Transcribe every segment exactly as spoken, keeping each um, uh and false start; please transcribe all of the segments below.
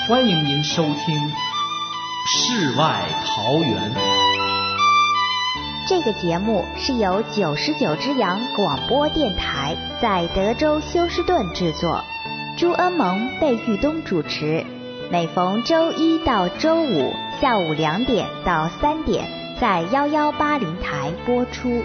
欢迎您收听《世外桃源》。 这个节目是由九十九只羊广播电台在德州休斯顿制作，朱恩蒙、贝玉东主持，每逢周一到周五下午两点到三点在幺幺八零台播出。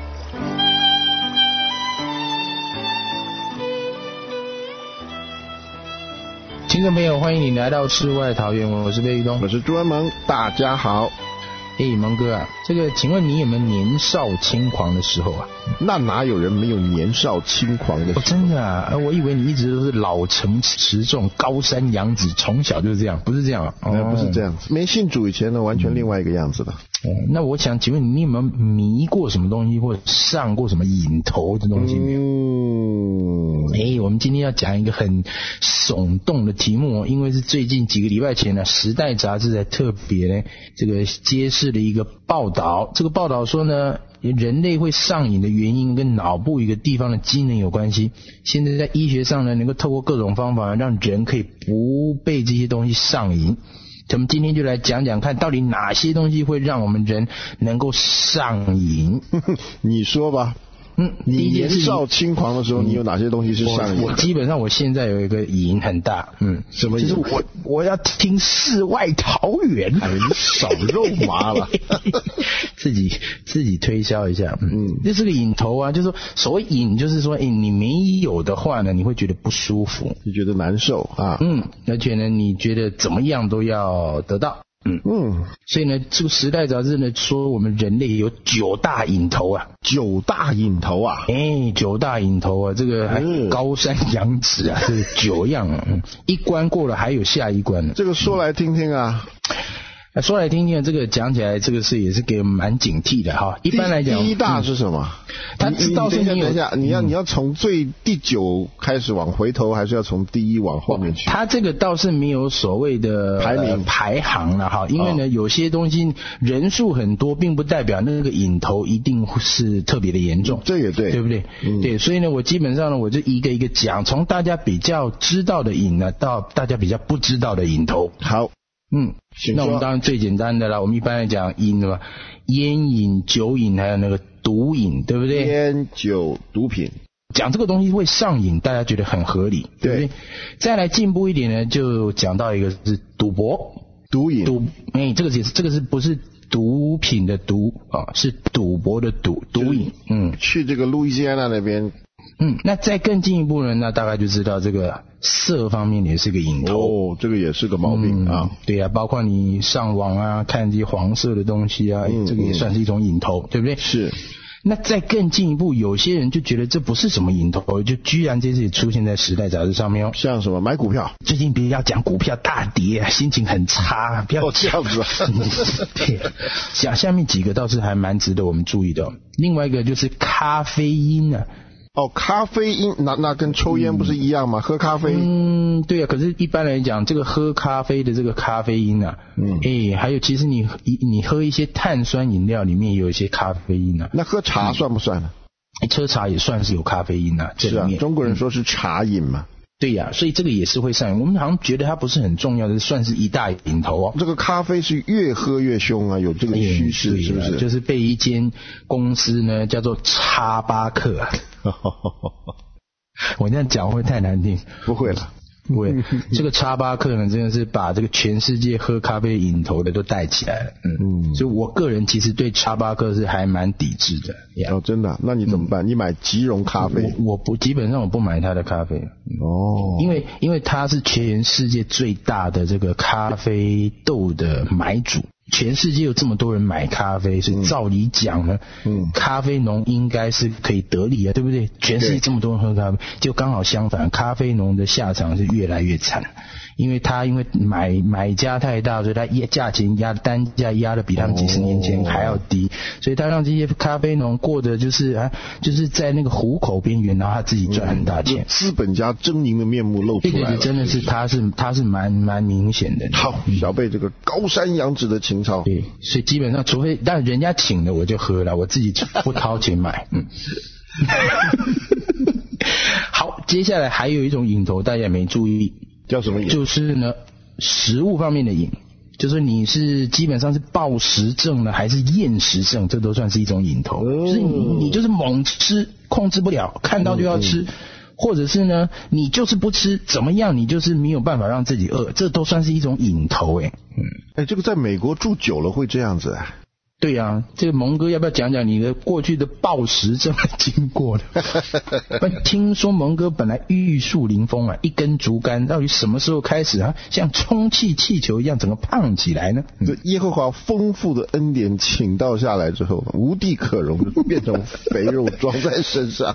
听众朋友，欢迎你来到世外桃源，我是贝玉东， 我是朱恩蒙，大家好。 哎，蒙哥啊，这个请问你有没有年少轻狂的时候啊？ 那哪有人没有年少轻狂的时候？ 哦，真的啊，我以为你一直都是老成持重、高山仰止，从小就是这样，不是这样啊？ 哦，不是这样子，没信主以前呢，完全另外一个样子的。 哦，那我想请问你有没有迷过什么东西，或者上过什么瘾头的东西没有？嗯，哎，我们今天要讲一个很耸动的题目哦，因为是最近几个礼拜前呢，《时代》杂志在特别呢这个揭示了一个报道，这个报道说呢，人类会上瘾的原因跟脑部一个地方的机能有关系。现在在医学上呢，能够透过各种方法让人可以不被这些东西上瘾。我们今天就来讲讲看，到底哪些东西会让我们人能够上瘾？ 你说吧。嗯，你年少轻狂的时候，你有哪些东西是上瘾？ 我, 我基本上我现在有一个瘾很大，嗯， 什么瘾？ 就是我我要听世外桃源。 哎，你少肉麻了， 自己自己推销一下，嗯，这是个瘾头啊，就是说所谓瘾，就是说，哎，你没有的话呢，你会觉得不舒服， 你觉得难受啊， 嗯，而且呢，你觉得怎么样都要得到。嗯嗯，所以呢，这个《时代》杂志呢说，我们人类有九大瘾头啊， 九大瘾头啊， 哎，九大瘾头啊，这个还高山仰止啊，这个九样啊，一关过了还有下一关呢。 这个说来听听啊。 说来听听，这个讲起来，这个是也是给我们蛮警惕的哈。一般来讲， 第一大是什么？ 他知道是你有，等一下，你要你要从最第九开始往回头，还是要从第一往后面去？ 他这个倒是没有所谓的排名、 呃、排行了哈，因为呢、哦，有些东西人数很多，并不代表那个瘾头一定是特别的严重。 这也对， 对不对？嗯、对，所以呢，我基本上呢，我就一个一个讲，从大家比较知道的瘾呢，到大家比较不知道的瘾头。 好。 嗯，那我们当然最简单的啦，我们一般来讲瘾嘛，烟瘾、酒瘾，还有那个毒瘾，对不对？ 烟酒毒品， 讲这个东西会上瘾，大家觉得很合理，对不对？再来进步一点呢，就讲到一个是赌博， 毒瘾， 赌，哎，这个是这个是不是毒品的毒啊？是赌博的赌，毒瘾。嗯， 去这个路易斯安那那边。 嗯，那再更进一步呢，那大概就知道这个色方面也是个瘾头。 哦，这个也是个毛病、嗯、啊。 对啊，包括你上网啊，看这些黄色的东西啊、嗯，这个也算是一种瘾头、嗯，对不对？ 是。 那再更进一步，有些人就觉得这不是什么瘾头，就居然这次也出现在《时代》杂志上面哦。 像什么买股票？ 最近别要讲股票大跌，心情很差，不要、 哦、这样子、啊。 对，下下面几个倒是还蛮值得我们注意的、哦。另外一个就是咖啡因啊。 哦，咖啡因那那跟抽烟不是一样吗？嗯、喝咖啡， 嗯，对啊。可是，一般来讲，这个喝咖啡的这个咖啡因啊，嗯，哎，还有其实你你喝一些碳酸饮料里面也有一些咖啡因啊。 那喝茶算不算呢？ 嗯、喝茶也算是有咖啡因啊，这里面。 是啊，中国人说是茶瘾嘛。 嗯对呀、啊，所以这个也是会上瘾。我们好像觉得它不是很重要的，算是一大瘾头哦。 这个咖啡是越喝越凶啊，有这个趋势、哎、是不是？ 就是被一间公司呢叫做叉巴克啊。我这样讲会太难听？ 不会了。 不会，这个叉巴克呢，真的是把这个全世界喝咖啡瘾头的都带起来了。嗯，嗯所以我个人其实对叉巴克是还蛮抵制的。 哦，真的？那你怎么办？嗯、你买即溶咖啡？ 我我不基本上我不买他的咖啡。哦，因为因为他是全世界最大的这个咖啡豆的买主。全世界有这么多人买咖啡，所以照理讲呢，嗯，咖啡农应该是可以得利啊，对不对？全世界这么多人喝咖啡，就刚好相反，咖啡农的下场是越来越惨，因为他因为买买家太大，所以他压价钱压单价压的比他们几十年前还要低，所以他让这些咖啡农过得就是啊，就是在那个虎口边缘，然后他自己赚很大钱， 资本家狰狞的面目露出来了。 对对对，真的是他是他是蛮蛮明显的。 好，小贝这个高山仰止的情操。 对，所以基本上除非但人家请了我就喝了，我自己不掏钱买。嗯。好，接下来还有一种瘾头大家也没注意， 叫什么瘾？ 就是呢食物方面的瘾，就是你是基本上是暴食症呢，还是厌食症，这都算是一种瘾头。嗯、就是你你就是猛吃，控制不了，看到就要吃。嗯或者是呢，你就是不吃，怎么样，你就是没有办法让自己饿，这都算是一种瘾头诶。 嗯，哎，这个在美国住久了会这样子啊？ 对啊，这个蒙哥要不要讲讲你的过去的暴食症的经过呢？听说蒙哥本来玉树临风啊，一根竹竿，到底什么时候开始啊，像充气气球一样整个胖起来呢？ 这、嗯、耶和华丰富的恩典倾倒下来之后，无地可容，就变成肥肉装在身上。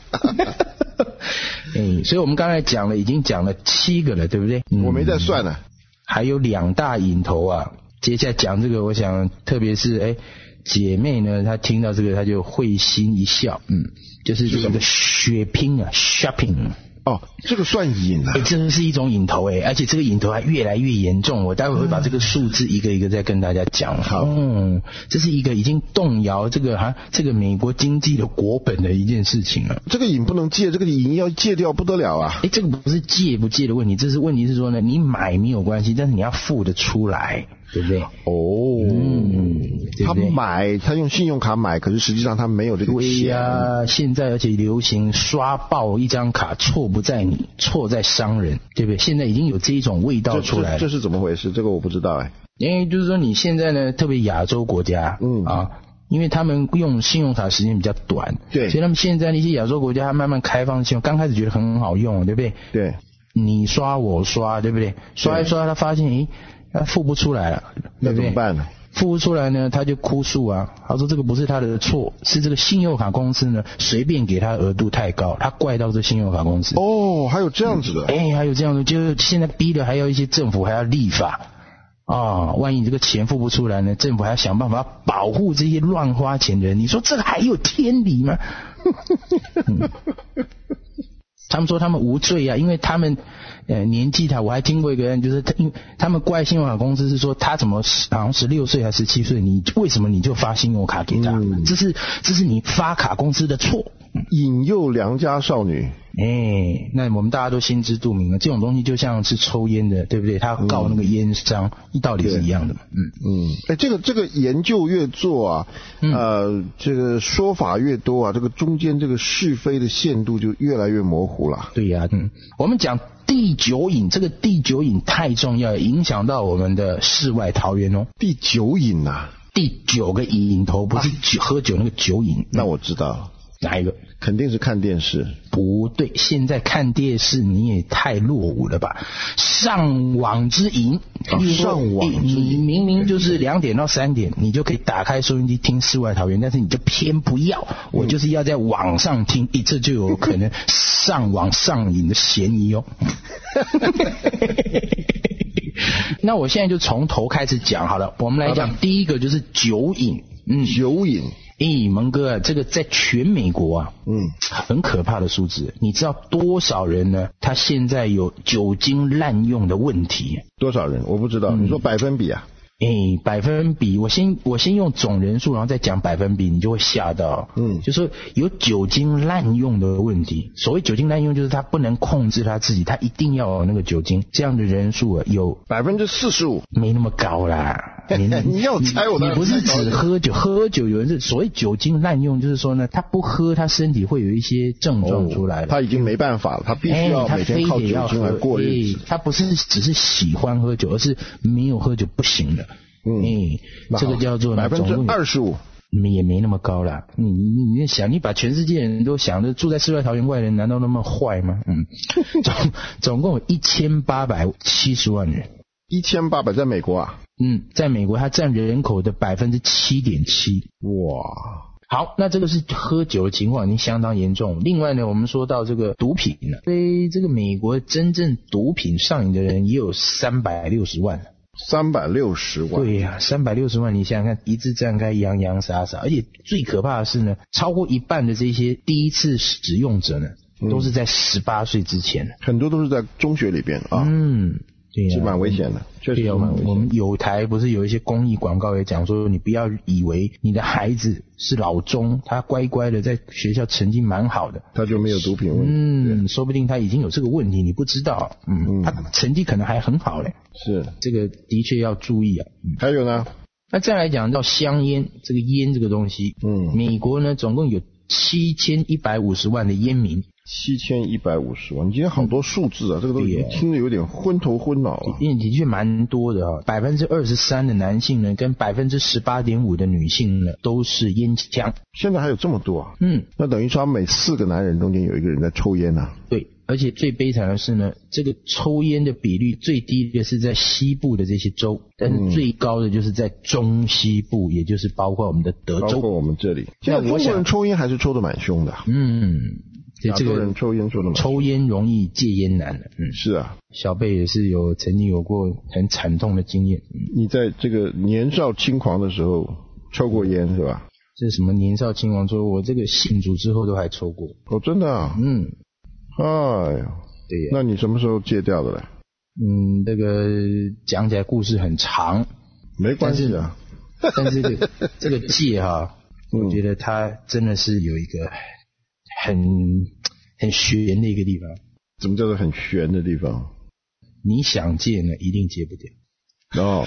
哎，所以我们刚才讲了，已经讲了七个了，对不对？ 嗯、我没在算呢， 还有两大瘾头啊。接下来讲这个，我想特别是哎。姐妹呢，她听到这个，她就会心一笑，嗯，就是这个血拼啊 ，shopping。 哦，这个算瘾啊！ 哎，这是一种瘾头哎，而且这个瘾头还越来越严重。我待会会把这个数字一个一个再跟大家讲。好，嗯，这是一个已经动摇这个哈这个美国经济的国本的一件事情了。 这个瘾不能戒，这个瘾要戒掉不得了啊！ 哎，这个不是戒不戒的问题，这是问题是说呢，你买没有关系，但是你要付得出来。对不对？ 哦，嗯，对不对？他买，他用信用卡买，可是实际上他没有这个钱。 对呀、啊，现在而且流行刷爆一张卡，错不在你，错在商人，对不对？现在已经有这一种味道出来了。 这, 这, 这是怎么回事？这个我不知道哎。 因为就是说你现在呢，特别亚洲国家，嗯啊，因为他们用信用卡时间比较短， 对， 所以他们现在那些亚洲国家慢慢开放信用，刚开始觉得很好用，对不对？ 对， 你刷我刷，对不对？刷一刷，他发现诶。他付不出来了， 那怎么办呢？ 付不出来呢，他就哭诉啊，他说这个不是他的错，是这个信用卡公司呢随便给他额度太高，他怪到这信用卡公司。 哦，还有这样子的？ 哎、嗯，还有这样的，就是现在逼的还要一些政府还要立法啊，万一你这个钱付不出来呢，政府还要想办法保护这些乱花钱的人，你说这个还有天理吗？嗯他们说他们无罪啊，因为他们呃年纪大，我还听过一个人，就是他因为他们怪信用卡公司是说他怎么好像十六岁还是十七岁，你为什么你就发信用卡给他？嗯、这是这是你发卡公司的错， 引诱良家少女。 哎，那我们大家都心知肚明了，这种东西就像是抽烟的，对不对？他告那个烟商，嗯、道理是一样的嘛。嗯嗯，哎，这个这个研究越做啊，嗯、呃，这个说法越多啊，这个中间这个是非的限度就越来越模糊了。 对呀、啊，嗯，我们讲第九瘾，这个第九瘾太重要，影响到我们的世外桃源哦。 第九瘾啊， 第九个瘾头不是酒、啊、喝酒那个酒瘾， 那我知道。 哪一个？ 肯定是看电视。 不对，现在看电视你也太落伍了吧？上网之瘾， 啊、上网之瘾， 你明明就是两点到三点，你就可以打开收音机听世外桃源，但是你就偏不要，我就是要在网上听，嗯、这就有可能上网上瘾的嫌疑哦。那我现在就从头开始讲好了，我们来讲第一个就是酒瘾。 嗯，酒瘾。 诶，蒙哥啊，这个在全美国啊， 嗯， 很可怕的数字。你知道多少人呢？他现在有酒精滥用的问题。 多少人？我不知道。嗯、你说百分比啊？ 诶，百分比，我先我先用总人数，然后再讲百分比，你就会吓到。 嗯， 就说有酒精滥用的问题。所谓酒精滥用，就是他不能控制他自己，他一定要有那个酒精。这样的人数啊，有百分之四十五， 没那么高啦。 你, 你要猜我你不是只喝酒，喝酒有人是所谓酒精滥用，就是说呢，他不喝，他身体会有一些症状出来了、哦。 他已经没办法了，他必须要每天靠酒精来过日子。 他不是只是喜欢喝酒，而是没有喝酒不行的。 嗯， 哎，这个叫做百分之二十五， 也没那么高啦。你你你想，你把全世界人都想着住在世外桃源外的人，难道那么坏吗？嗯，总总共有一千八百七十万人。 一千八百在美国啊？ 嗯，在美国它占人口的百分之七点七。 哇， 好，那这个是喝酒的情况已经相当严重。另外呢，我们说到这个毒品了，所以这个美国真正毒品上瘾的人也有三百六十万。 三百六十万， 对呀、啊，三百六十万，你想想看，一字站开，洋洋洒洒，而且最可怕的是呢，超过一半的这些第一次使用者呢，嗯、都是在十八岁之前， 很多都是在中学里边啊。 嗯， 对呀、 是蛮危险的，确实是蛮危险的。 我们有台不是有一些公益广告也讲说，你不要以为你的孩子是老中，他乖乖的在学校成绩蛮好的， 他就没有毒品问题。 嗯，说不定他已经有这个问题，你不知道。嗯，嗯他成绩可能还很好嘞。 是， 这个的确要注意啊。嗯、 还有呢？ 那再来讲到香烟，这个烟这个东西，嗯，美国呢总共有七千一百五十万的烟民。 七千一百五十万，你今天好多数字啊，这个都听得有点昏头昏脑了。 因为的确蛮多的啊，百分之二十三的男性呢，跟百分之十八点五的女性呢，都是烟枪。 现在还有这么多啊？ 嗯， 那等于说每四个男人中间有一个人在抽烟啊。 对，而且最悲惨的是呢，这个抽烟的比率最低的是在西部的这些州，但是最高的就是在中西部，嗯、也就是包括我们的德州， 包括我们这里。现在中国人抽烟还是抽得蛮凶的。 嗯。 亚洲人抽烟抽的蛮抽烟容易戒烟难的，嗯， 是啊， 小贝也是有曾经有过很惨痛的经验。 嗯、你在这个年少轻狂的时候抽过烟是吧？ 这是什么年少轻狂？说我这个信主之后都还抽过。 哦，真的啊？ 嗯， 哎呦， 对呀。 那你什么时候戒掉的嘞？ 嗯，这个讲起来故事很长， 没关系啊。 但是这个这个戒哈，我觉得它真的是有一个很很悬的一个地方。 怎么叫做很悬的地方？ 你想戒呢，一定戒不掉。 哦，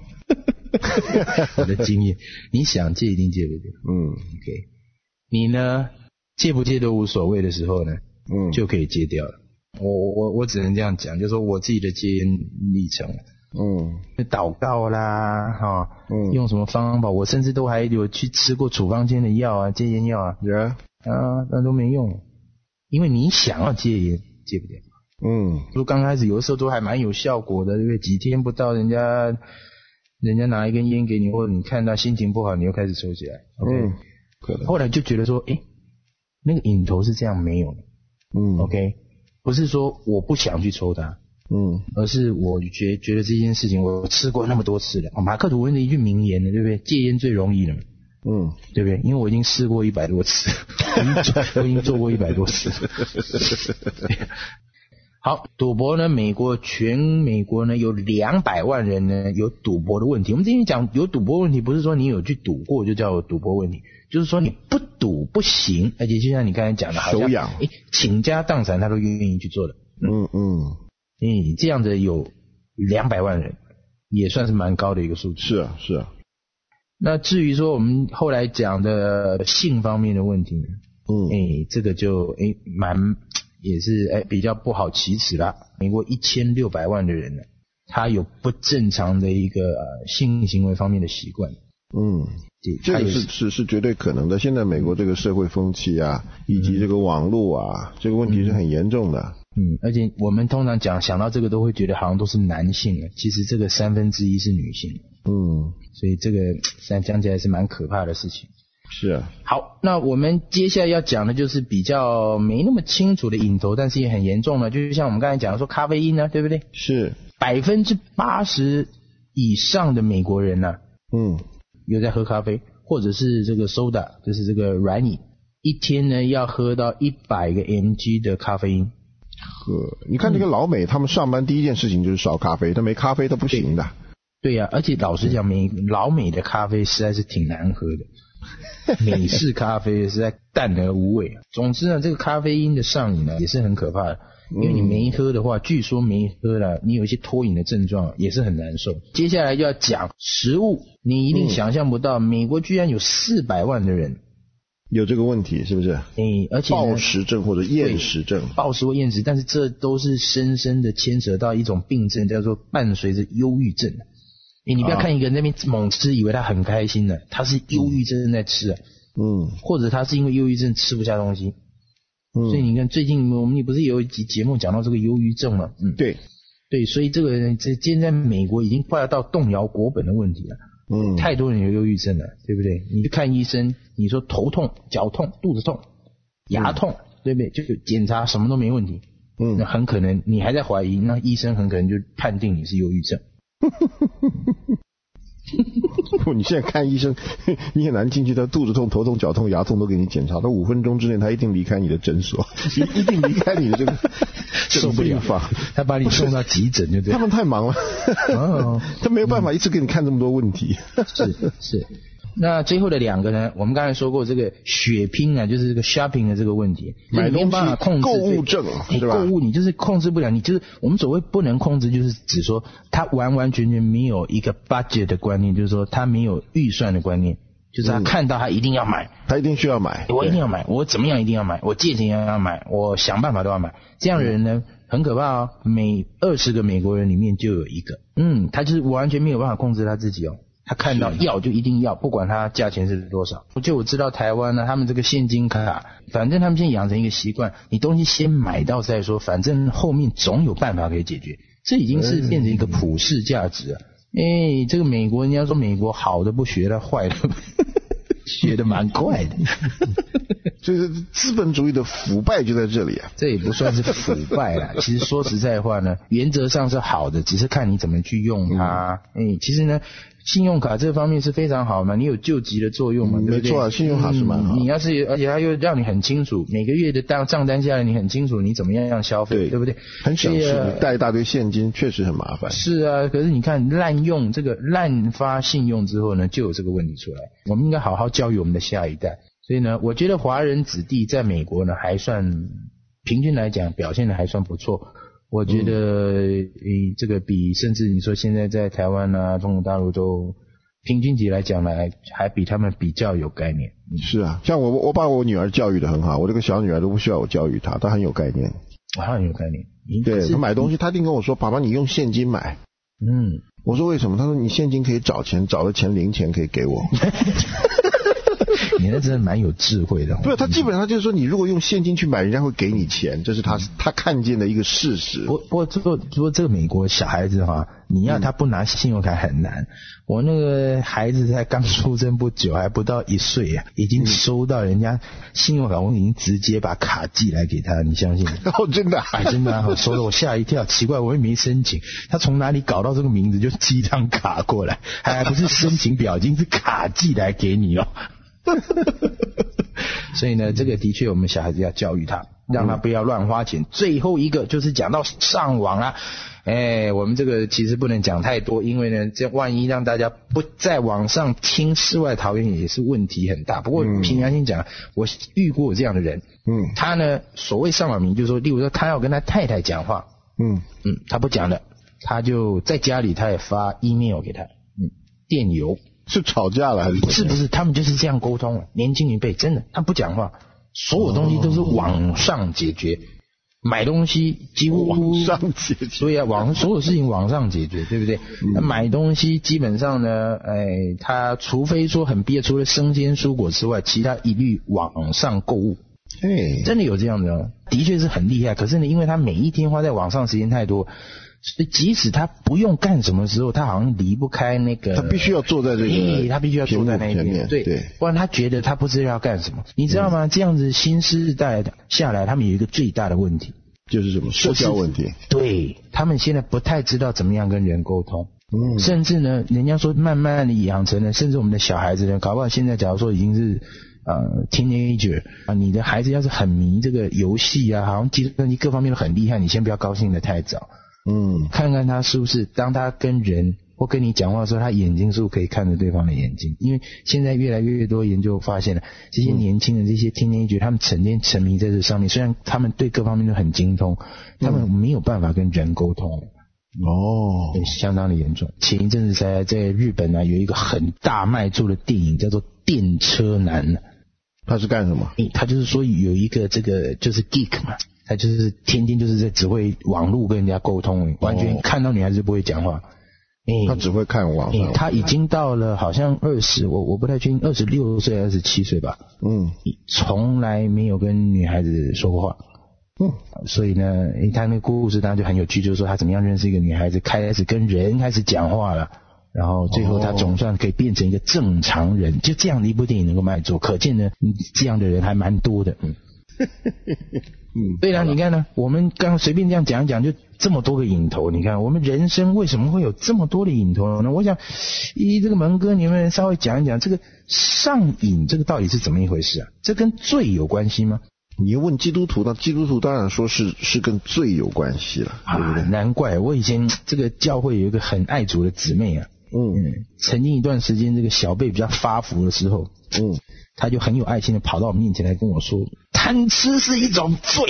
我的经验，你想戒一定戒不掉。 嗯 ，OK， 你呢戒不戒都无所谓的时候呢，嗯，就可以戒掉了。我我我只能这样讲，就是说我自己的戒烟历程。嗯，祷告啦，哈、哦，嗯，用什么方法？我甚至都还有去吃过处方间的药啊，戒烟药啊， yeah. 啊，那都没用，因为你想要戒烟戒不掉。嗯，就刚开始有的时候都还蛮有效果的，对不对？几天不到，人家人家拿一根烟给你，或者你看到心情不好，你又开始抽起来。OK，嗯，可能后来就觉得说，哎，那个瘾头是这样没有的。嗯 ，OK， 不是说我不想去抽它。嗯，而是我觉觉得这件事情我吃过那么多次了。马克吐温的一句名言呢，对不对？戒烟最容易了嘛，嗯，对不对？因为我已经试过一百多次，我已经做过一百多次。好，赌博呢，美国全美国呢有两百万人呢有赌博的问题。我们今天讲有赌博问题，不是说你有去赌过就叫赌博问题，就是说你不赌不行，而且就像你刚才讲的，好像手痒， 哎，倾家荡产他都愿意去做的。 嗯嗯。 嗯，这样的有两百万人，也算是蛮高的一个数字。 是啊，是啊。 那至于说我们后来讲的性方面的问题呢，嗯，哎，这个就哎蛮也是哎比较不好启齿啦。美国一千六百万的人呢，他有不正常的一个呃性行为方面的习惯。嗯， 这个是是是绝对可能的。现在美国这个社会风气啊，以及这个网络啊，这个问题是很严重的。 嗯，而且我们通常讲想到这个都会觉得好像都是男性了，其实这个三分之一是女性。嗯，所以这个现在讲起来是蛮可怕的事情。 是啊。 好，那我们接下来要讲的就是比较没那么清楚的瘾头，但是也很严重的，就是像我们刚才讲的说咖啡因呢，对不对？ 是。 百分之八十以上的美国人呢、啊，嗯，有在喝咖啡，或者是这个 soda， 就是这个软饮，一天呢要喝到一百个 mg 的咖啡因。 喝，你看这个老美，嗯、他们上班第一件事情就是烧咖啡，他没咖啡他不行的。 对呀、啊，而且老实讲，美老美的咖啡实在是挺难喝的，美式咖啡实在淡而无味。总之呢，这个咖啡因的上瘾呢也是很可怕的，因为你没喝的话，据说没喝了，你有一些脱瘾的症状也是很难受。接下来就要讲食物，你一定想象不到，嗯、美国居然有四百万的人。 有这个问题是不是？ 诶、而且暴食症或者厌食症， 暴食或厌食，但是这都是深深的牵扯到一种病症，叫做伴随着忧郁症。诶、你不要看一个人那边猛吃，以为他很开心的，他是忧郁症在吃啊，嗯，或者他是因为忧郁症吃不下东西，嗯，所以你看最近我们也不是有一集节目讲到这个忧郁症嘛，嗯， 对， 对，所以这个这今天在美国已经快要到动摇国本的问题了。嗯，太多人有忧郁症了，对不对？你去看医生，你说头痛、脚痛、肚子痛、牙痛，嗯、对不对？就检查什么都没问题，嗯，那很可能你还在怀疑，那医生很可能就判定你是忧郁症。 不，你现在看医生，你很难进去，他肚子痛、头痛、脚痛、牙痛都给你检查，他五分钟之内他一定离开你的诊所，一定离开你的这个受不了，他把你送到急诊就对。 他们太忙了， 哦， 他没有办法一次给你看这么多问题。 是是。那最后的两个呢？我们刚才说过，这个血拼啊，就是这个 shopping 的这个问题， 买东西控制购物症，是吧？ 购物你就是控制不了，你就是我们所谓不能控制，就是指说他完完全全没有一个 budget 的观念，就是说他没有预算的观念，就是他看到他一定要买， 嗯、他一定需要买， 我一定要买，我怎么样一定要买，我借钱也要买，我想办法都要买。这样的人呢，很可怕哦，每二十个美国人里面就有一个，嗯，他就是完全没有办法控制他自己哦。他看到要就一定要，不管他价钱是多少。就我知道台湾呢，他们这个现金卡，反正他们现在养成一个习惯，你东西先买到再说，反正后面总有办法可以解决。这已经是变成一个普世价值了。哎，这个美国人家说美国好的不学，他坏的学的蛮快的。 就是资本主义的腐败就在这里啊。 这也不算是腐败啦，其实说实在话呢，原则上是好的，只是看你怎么去用它。嗯，其实呢，信用卡这方面是非常好嘛，你有救急的作用嘛， 嗯、 对不对？ 没错啊，信用卡是蛮好、 嗯。你要是而且它又让你很清楚，每个月的账账单下来，你很清楚你怎么样样消费， 对, 对不对？ 很省事，你带一大堆现金确实很麻烦。 是啊，可是你看滥用这个滥发信用之后呢，就有这个问题出来。我们应该好好教育我们的下一代。所以呢，我觉得华人子弟在美国呢还算平均来讲表现的还算不错。我觉得嗯这个比甚至你说现在在台湾啊、中国大陆都平均级来讲来还比他们比较有概念。 嗯、是啊，像我我把我女儿教育得很好，我这个小女儿都不需要我教育她，她很有概念。 她很有概念。 对，她买东西她一定跟我说，爸爸你用现金买。 嗯， 我说为什么？她说你现金可以找钱，找了钱零钱可以给我。 你那真的蛮有智慧的。 不是，他基本上就是说，你如果用现金去买，人家会给你钱，这是他他看见的一个事实。 不不过这个不过这个美国小孩子哈，你要他不拿信用卡很难。嗯、我那个孩子才刚出生不久，还不到一岁啊，已经收到人家信用卡，我已经直接把卡寄来给他，你相信吗？ 哦，真的、啊， 哎，真的、啊，收得我吓一跳，奇怪，我也没申请，他从哪里搞到这个名字就寄一张卡过来，还不是申请表，已经是卡寄来给你了。所以呢，这个的确我们小孩子要教育他，让他不要乱花钱。嗯、最后一个就是讲到上网啦，哎，我们这个其实不能讲太多，因为呢，这万一让大家不在网上听世外桃源也是问题很大。不过凭良心讲，我遇过有这样的人，嗯，他呢所谓上网名就是说，例如说他要跟他太太讲话，嗯嗯，他不讲了，他就在家里他也发 email 给他，嗯，电邮。 是吵架了还是？ 是不是？他们就是这样沟通了。年轻一辈真的，他不讲话，所有东西都是网上解决。哦、买东西几乎网上解决， 所以啊，网所有事情网上解决，对不对？嗯、买东西基本上呢，哎，他除非说很必要，除了生鲜蔬果之外，其他一律网上购物。 嘿， 真的有这样的，的确是很厉害。可是呢，因为他每一天花在网上时间太多。所以即使他不用干什么时候，他好像离不开那个， 他必须要坐在这个， 欸、他必须要坐在那一边，对， 对， 不然他觉得他不知道要干什么，你知道吗？嗯、这样子新世代下来，他们有一个最大的问题， 就是什么社交问题， 对，他们现在不太知道怎么样跟人沟通，嗯，甚至呢，人家说慢慢的养成了，甚至我们的小孩子呢，搞不好现在假如说已经是。呃 ，teenager 啊，你的孩子要是很迷这个游戏啊，好像计算机各方面都很厉害，你先不要高兴的太早。嗯，看看他是不是当他跟人或跟你讲话的时候，他眼睛是不是可以看着对方的眼睛？因为现在越来越多研究发现了，这些年轻的这些 teenager，、嗯、他们整天沉迷在这上面，虽然他们对各方面都很精通，他们没有办法跟人沟通。 哦， 相当的严重。前一阵子在在日本呢，有一个很大卖座的电影叫做《电车男》。 他是干什么？ 他就是说有一个这个就是 geek 嘛，他就是天天就是在只会网络跟人家沟通，完全看到女孩子就不会讲话。 欸、他只会看网上、 欸。他已经到了好像二十，我我不太确定，二十六岁还是七岁吧。嗯，从来没有跟女孩子说过话。嗯，所以呢，欸、他那个故事当然就很有趣，就是说他怎么样认识一个女孩子，开始跟人开始讲话了。然后最后他总算可以变成一个正常人，哦、就这样的一部电影能够卖座，可见呢，这样的人还蛮多的。嗯，嗯，对了，你看呢，我们刚随便这样讲一讲，就这么多个瘾头。你看我们人生为什么会有这么多的瘾头呢？我想，依这个蒙哥，你们稍微讲一讲这个上瘾这个到底是怎么一回事啊？这跟罪有关系吗？ 你问基督徒，那基督徒当然说是是跟罪有关系了， 啊， 对不对？ 难怪我以前这个教会有一个很爱主的姊妹啊， 嗯嗯，曾经一段时间这个小贝比较发福的时候， 嗯， 他就很有爱心的跑到我面前来跟我说，贪吃是一种罪。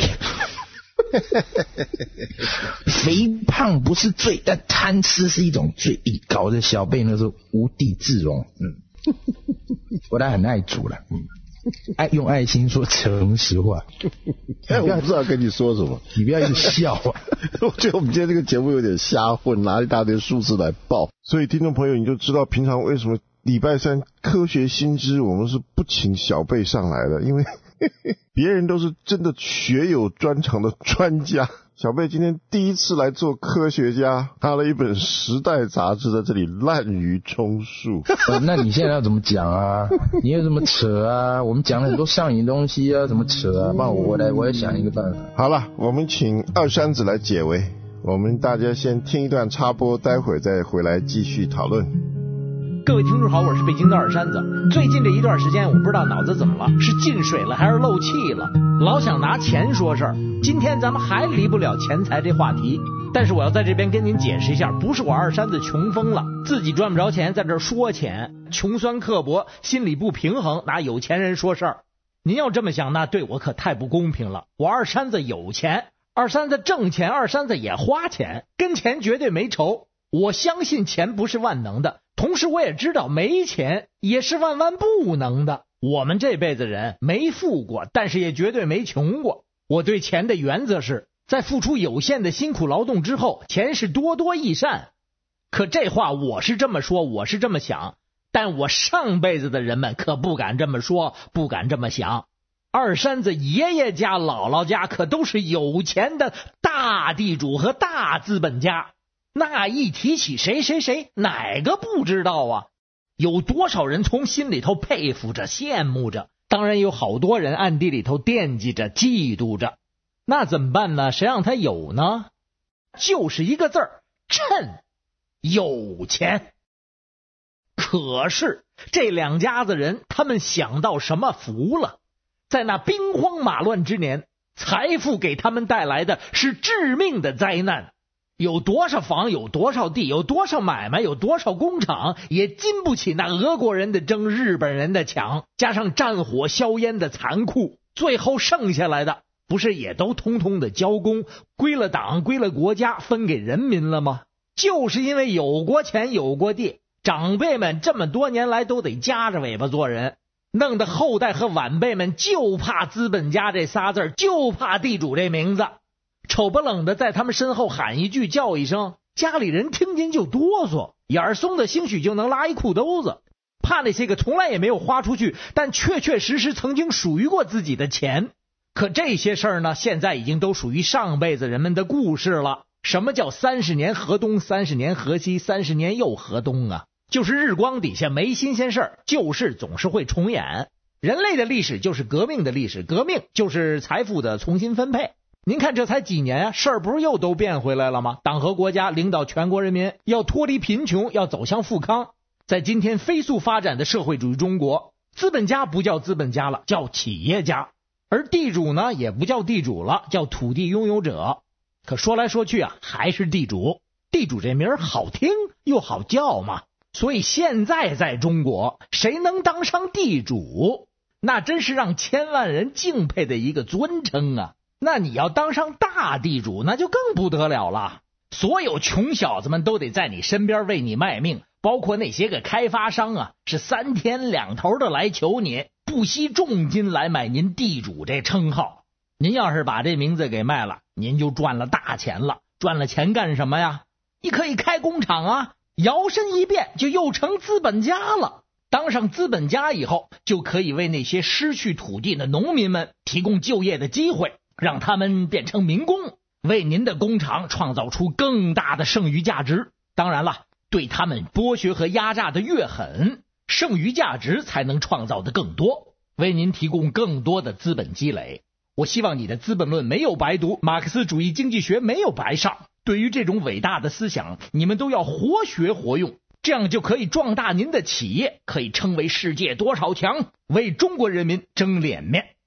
肥胖不是罪，但贪吃是一种罪，搞得小贝那时候无地自容。嗯，我他很爱主了，嗯，爱用爱心说诚实话。 哎，我不知道跟你说什么， 你不要一直笑啊！ 我觉得我们今天这个节目有点瞎混，拿一大堆数字来报，所以听众朋友你就知道平常为什么礼拜三科学新知我们是不请小贝上来的，因为别人都是真的学有专长的专家，小贝今天第一次来做科学家，拿了一本《时代》杂志在这里滥竽充数。 呃、那你现在要怎么讲啊？你有怎么扯啊？我们讲了很多上瘾东西啊，怎么扯啊？帮我我来，我来想一个办法。 好了，我们请二山子来解围，我们大家先听一段插播，待会儿再回来继续讨论。 各位听众好，我是北京的二山子。最近这一段时间我不知道脑子怎么了，是进水了还是漏气了，老想拿钱说事儿。今天咱们还离不了钱财这话题，但是我要在这边跟您解释一下，不是我二山子穷疯了，自己赚不着钱在这说钱，穷酸刻薄，心里不平衡，拿有钱人说事儿。您要这么想，那对我可太不公平了。我二山子有钱，二山子挣钱，二山子也花钱，跟钱绝对没仇。我相信钱不是万能的，同时我也知道没钱也是万万不能的。我们这辈子人没富过，但是也绝对没穷过。我对钱的原则是，在付出有限的辛苦劳动之后，钱是多多益善。可这话我是这么说，我是这么想，但我上辈子的人们可不敢这么说，不敢这么想。二山子爷爷家姥姥家可都是有钱的大地主和大资本家，那一提起谁谁谁，哪个不知道啊？有多少人从心里头佩服着羡慕着，当然有好多人暗地里头惦记着嫉妒着。那怎么办呢？谁让他有呢？就是一个字儿，趁。有钱。可是这两家子人他们想到什么福了？在那兵荒马乱之年，财富给他们带来的是致命的灾难。有多少房，有多少地，有多少买卖，有多少工厂，也经不起那俄国人的争，日本人的抢，加上战火硝烟的残酷，最后剩下来的不是也都通通的交公，归了党，归了国家，分给人民了吗？就是因为有过钱有过地，长辈们这么多年来都得夹着尾巴做人，弄得后代和晚辈们就怕资本家这仨字，就怕地主这名字，丑不冷的在他们身后喊一句叫一声，家里人听见就哆嗦，眼松的兴许就能拉一裤兜子，怕那些个从来也没有花出去但确确实实曾经属于过自己的钱。可这些事儿呢，现在已经都属于上辈子人们的故事了。什么叫三十年河东，三十年河西，三十年又河东啊？就是日光底下没新鲜事儿，旧事总是会重演。人类的历史就是革命的历史，革命就是财富的重新分配。您看这才几年啊，事儿不是又都变回来了吗？党和国家领导全国人民要脱离贫穷，要走向富康。在今天飞速发展的社会主义中国，资本家不叫资本家了，叫企业家，而地主呢也不叫地主了，叫土地拥有者。可说来说去啊，还是地主。地主这名儿好听又好叫嘛，所以现在在中国，谁能当上地主，那真是让千万人敬佩的一个尊称啊。那你要当上大地主，那就更不得了了。所有穷小子们都得在你身边为你卖命，包括那些个开发商啊，是三天两头的来求你，不惜重金来买您地主这称号。您要是把这名字给卖了，您就赚了大钱了。赚了钱干什么呀？你可以开工厂啊，摇身一变就又成资本家了。当上资本家以后，就可以为那些失去土地的农民们提供就业的机会，让他们变成民工，为您的工厂创造出更大的剩余价值。当然了，对他们剥削和压榨的越狠，剩余价值才能创造的更多，为您提供更多的资本积累。我希望你的《资本论》没有白读，马克思主义经济学没有白上。对于这种伟大的思想，你们都要活学活用，这样就可以壮大您的企业，可以称为世界多少强，为中国人民争脸面。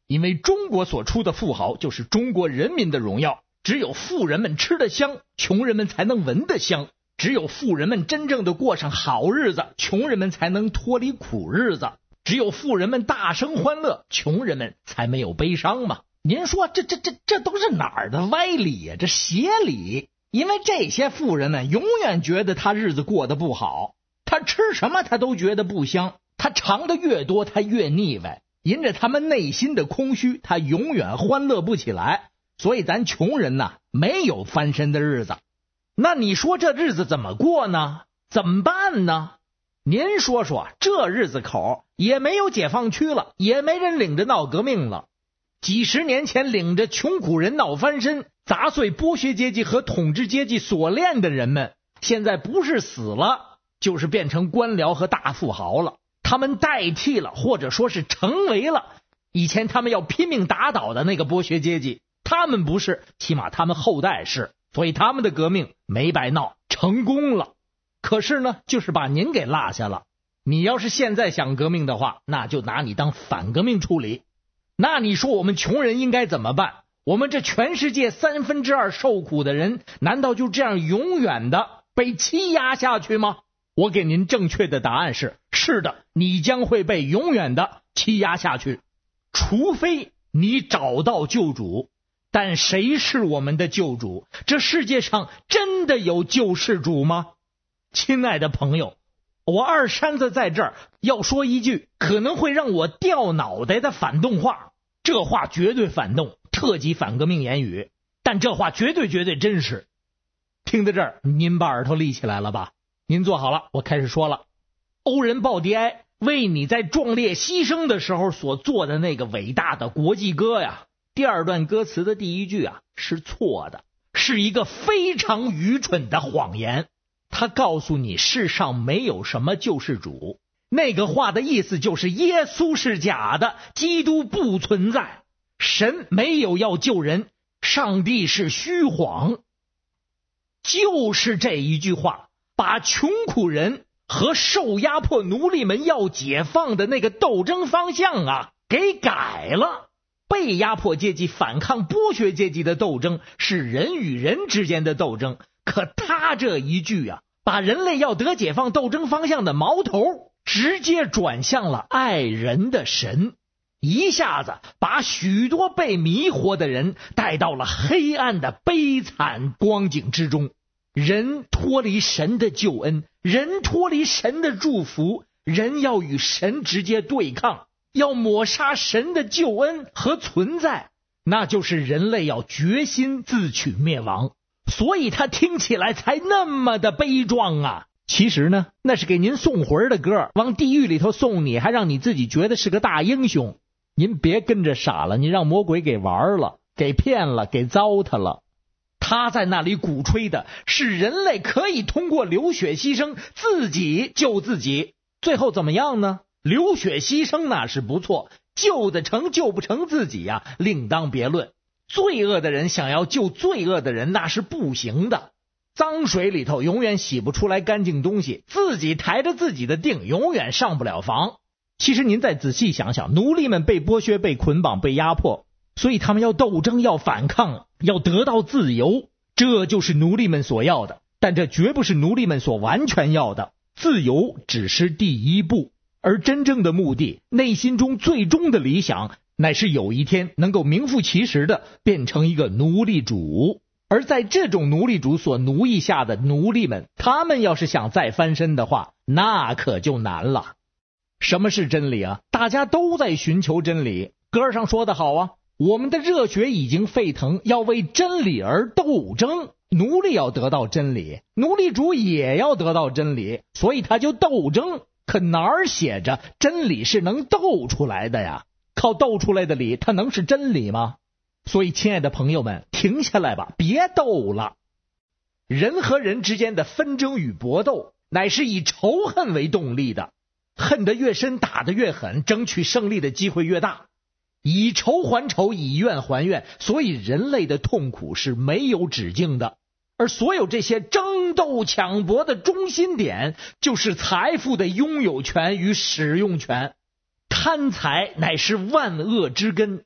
因为中国所出的富豪就是中国人民的荣耀，只有富人们吃得香，穷人们才能闻得香，只有富人们真正的过上好日子，穷人们才能脱离苦日子，只有富人们大声欢乐，穷人们才没有悲伤嘛。您说这这这这都是哪儿的歪理呀？这邪理。因为这些富人们永远觉得他日子过得不好，他吃什么他都觉得不香，他尝的越多他越腻歪，因着他们内心的空虚，他永远欢乐不起来。所以咱穷人呐，没有翻身的日子。那你说这日子怎么过呢？怎么办呢？您说说，这日子口也没有解放区了，也没人领着闹革命了。几十年前领着穷苦人闹翻身，砸碎剥削阶级和统治阶级锁链的人们，现在不是死了，就是变成官僚和大富豪了。他们代替了，或者说是成为了以前他们要拼命打倒的那个剥削阶级。他们不是，起码他们后代是，所以他们的革命没白闹，成功了。可是呢，就是把您给落下了。你要是现在想革命的话，那就拿你当反革命处理。那你说我们穷人应该怎么办？我们这全世界三分之二受苦的人，难道就这样永远的被欺压下去吗？我给您正确的答案是，是的，你将会被永远的欺压下去，除非你找到救主。但谁是我们的救主？这世界上真的有救世主吗？亲爱的朋友，我二山子在这儿要说一句可能会让我掉脑袋的反动话，这话绝对反动，特级反革命言语，但这话绝对绝对真实。听到这儿，您把耳朵立起来了吧？您坐好了，我开始说了。欧仁鲍迪埃为你在壮烈牺牲的时候所做的那个伟大的国际歌呀，第二段歌词的第一句啊是错的，是一个非常愚蠢的谎言。他告诉你世上没有什么救世主，那个话的意思就是耶稣是假的，基督不存在，神没有要救人，上帝是虚谎。就是这一句话把穷苦人和受压迫奴隶们要解放的那个斗争方向啊给改了。被压迫阶级反抗剥削阶级的斗争是人与人之间的斗争，可他这一句啊，把人类要得解放斗争方向的矛头直接转向了爱人的神，一下子把许多被迷惑的人带到了黑暗的悲惨光景之中。人脱离神的救恩，人脱离神的祝福，人要与神直接对抗，要抹杀神的救恩和存在，那就是人类要决心自取灭亡。所以他听起来才那么的悲壮啊。其实呢，那是给您送魂的歌，往地狱里头送你，还让你自己觉得是个大英雄。您别跟着傻了，你让魔鬼给玩了，给骗了，给糟蹋了。他在那里鼓吹的是人类可以通过流血牺牲自己救自己。最后怎么样呢？流血牺牲那是不错，救得成救不成自己呀、啊，另当别论。罪恶的人想要救罪恶的人，那是不行的。脏水里头永远洗不出来干净东西，自己抬着自己的腚永远上不了房。其实您再仔细想想，奴隶们被剥削、被捆绑、被压迫，所以他们要斗争、要反抗，要得到自由，这就是奴隶们所要的。但这绝不是奴隶们所完全要的，自由只是第一步，而真正的目的，内心中最终的理想，乃是有一天能够名副其实的变成一个奴隶主。而在这种奴隶主所奴役下的奴隶们，他们要是想再翻身的话，那可就难了。什么是真理啊？大家都在寻求真理。歌上说得好啊，我们的热血已经沸腾，要为真理而斗争。奴隶要得到真理，奴隶主也要得到真理，所以他就斗争。可哪儿写着真理是能斗出来的呀？靠斗出来的理，它能是真理吗？所以亲爱的朋友们，停下来吧，别斗了。人和人之间的纷争与搏斗，乃是以仇恨为动力的，恨得越深，打得越狠，争取胜利的机会越大。以仇还仇，以怨还怨，所以人类的痛苦是没有止境的。而所有这些争斗抢搏的中心点，就是财富的拥有权与使用权。贪财乃是万恶之根，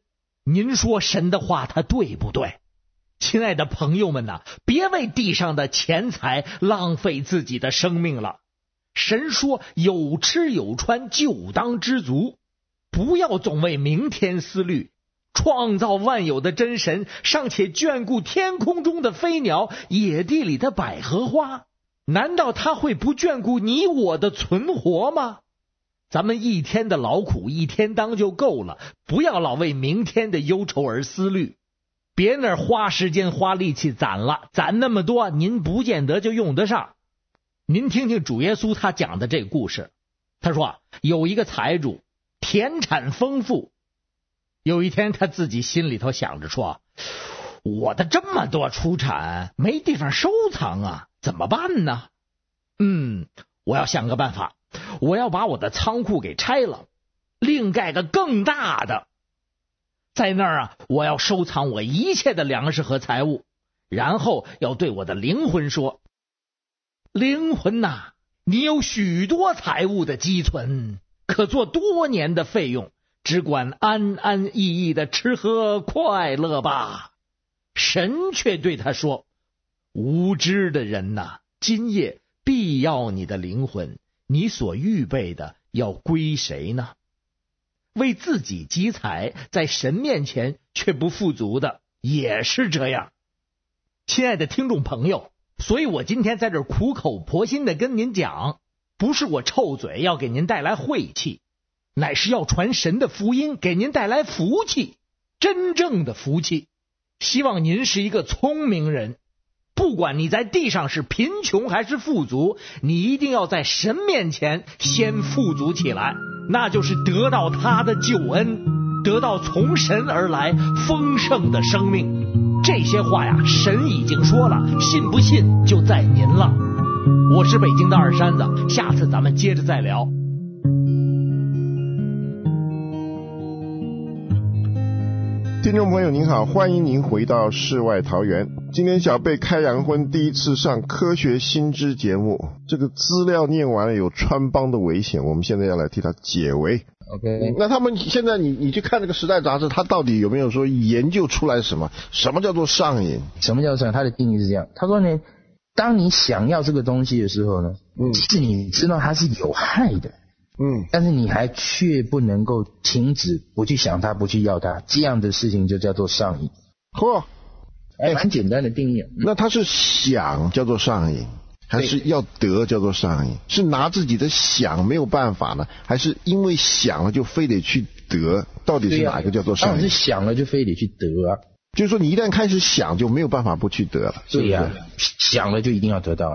您说神的话他对不对？亲爱的朋友们呐，别为地上的钱财浪费自己的生命了。神说有吃有穿就当知足，不要总为明天思虑。创造万有的真神尚且眷顾天空中的飞鸟，野地里的百合花，难道他会不眷顾你我的存活吗？咱们一天的劳苦一天当就够了，不要老为明天的忧愁而思虑。别那儿花时间花力气攒了，攒那么多您不见得就用得上。您听听主耶稣他讲的这个故事，他说有一个财主田产丰富，有一天他自己心里头想着说，我的这么多出产没地方收藏啊，怎么办呢？嗯，我要想个办法，我要把我的仓库给拆了，另盖个更大的，在那儿啊，我要收藏我一切的粮食和财物，然后要对我的灵魂说，灵魂呐，你有许多财物的积存，可做多年的费用，只管安安逸逸的吃喝快乐吧。神却对他说，无知的人呐，今夜必要你的灵魂，你所预备的要归谁呢？为自己积财，在神面前却不富足的也是这样。亲爱的听众朋友，所以我今天在这儿苦口婆心的跟您讲，不是我臭嘴要给您带来晦气，乃是要传神的福音，给您带来福气，真正的福气。希望您是一个聪明人，不管你在地上是贫穷还是富足，你一定要在神面前先富足起来，那就是得到他的救恩，得到从神而来丰盛的生命。这些话呀，神已经说了，信不信就在您了。我是北京的二山子，下次咱们接着再聊。 听众朋友您好，欢迎您回到世外桃源。今天小贝开洋荤第一次上科学新知节目，这个资料念完了有穿帮的危险，我们现在要来替他解围。 OK， 那他们现在你你去看这个时代杂志，它到底有没有说研究出来什么？什么叫做上瘾？ 什么叫上瘾？它的定义是这样，他说呢，当你想要这个东西的时候呢，嗯，即使你知道它是有害的，嗯，但是你还却不能够停止不去想它，不去要它，这样的事情就叫做上瘾。 嚯， 还蛮简单的定义。嗯、 那它是想叫做上瘾，还是要得叫做上瘾？是拿自己的想没有办法呢，还是因为想了就非得去得？到底是哪一个叫做上瘾？ 当然是想了就非得去得啊。 就是说你一旦开始想就没有办法不去得了。 对呀、啊，想了就一定要得到啊。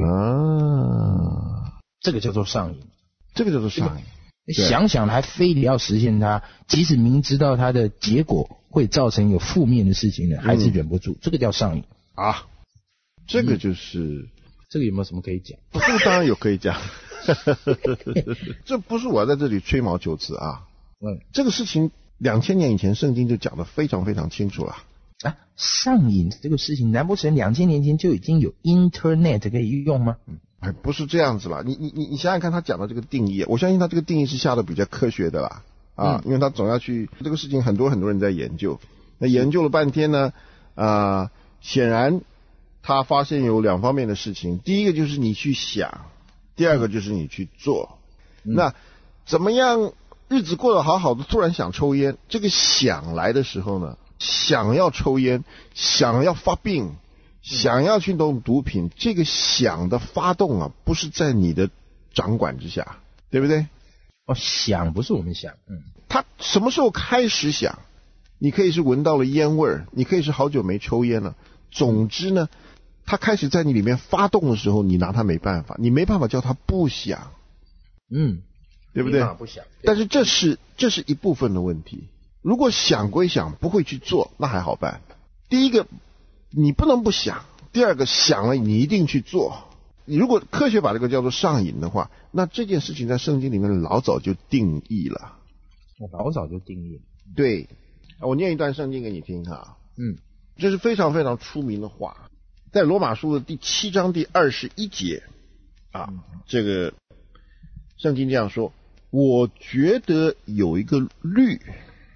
啊， 这个叫做上瘾。 这个叫做上瘾， 想想还非得要实现它，即使明知道它的结果会造成有负面的事情呢，还是忍不住，嗯、这个叫上瘾啊。这个就是、嗯、 这个有没有什么可以讲？ 这个当然有可以讲，这不是我在这里吹毛求疵啊。嗯，这个事情两千年以前圣经就讲得非常非常清楚了。 啊，上瘾这个事情，难不成两千年前就已经有 Internet 可以用吗？ 嗯。哎，不是这样子啦，你你你你想想看，他讲的这个定义，我相信他这个定义是下的比较科学的啦，啊，嗯、因为他总要去这个事情，很多很多人在研究，那研究了半天呢，啊、呃，显然他发现有两方面的事情，第一个就是你去想，第二个就是你去做，嗯、那怎么样日子过得好好的，突然想抽烟，这个想来的时候呢，想要抽烟，想要发病。想要去弄毒品，这个想的发动啊，不是在你的掌管之下，对不对？ 哦，想不是我们想，嗯， 他什么时候开始想？你可以是闻到了烟味儿，你可以是好久没抽烟了。总之呢，他开始在你里面发动的时候，你拿他没办法，你没办法叫他不想， 嗯， 对不对？ 没办法不想。 但是这是这是一部分的问题。如果想归想，不会去做，那还好办。第一个。你不能不想，第二个想了你一定去做。你如果科学把这个叫做上瘾的话，那这件事情在圣经里面老早就定义了。 老早就定义了。 对，我念一段圣经给你听哈。嗯，这是非常非常出名的话，在罗马书的第七章第二十一节啊，这个圣经这样说：我觉得有一个律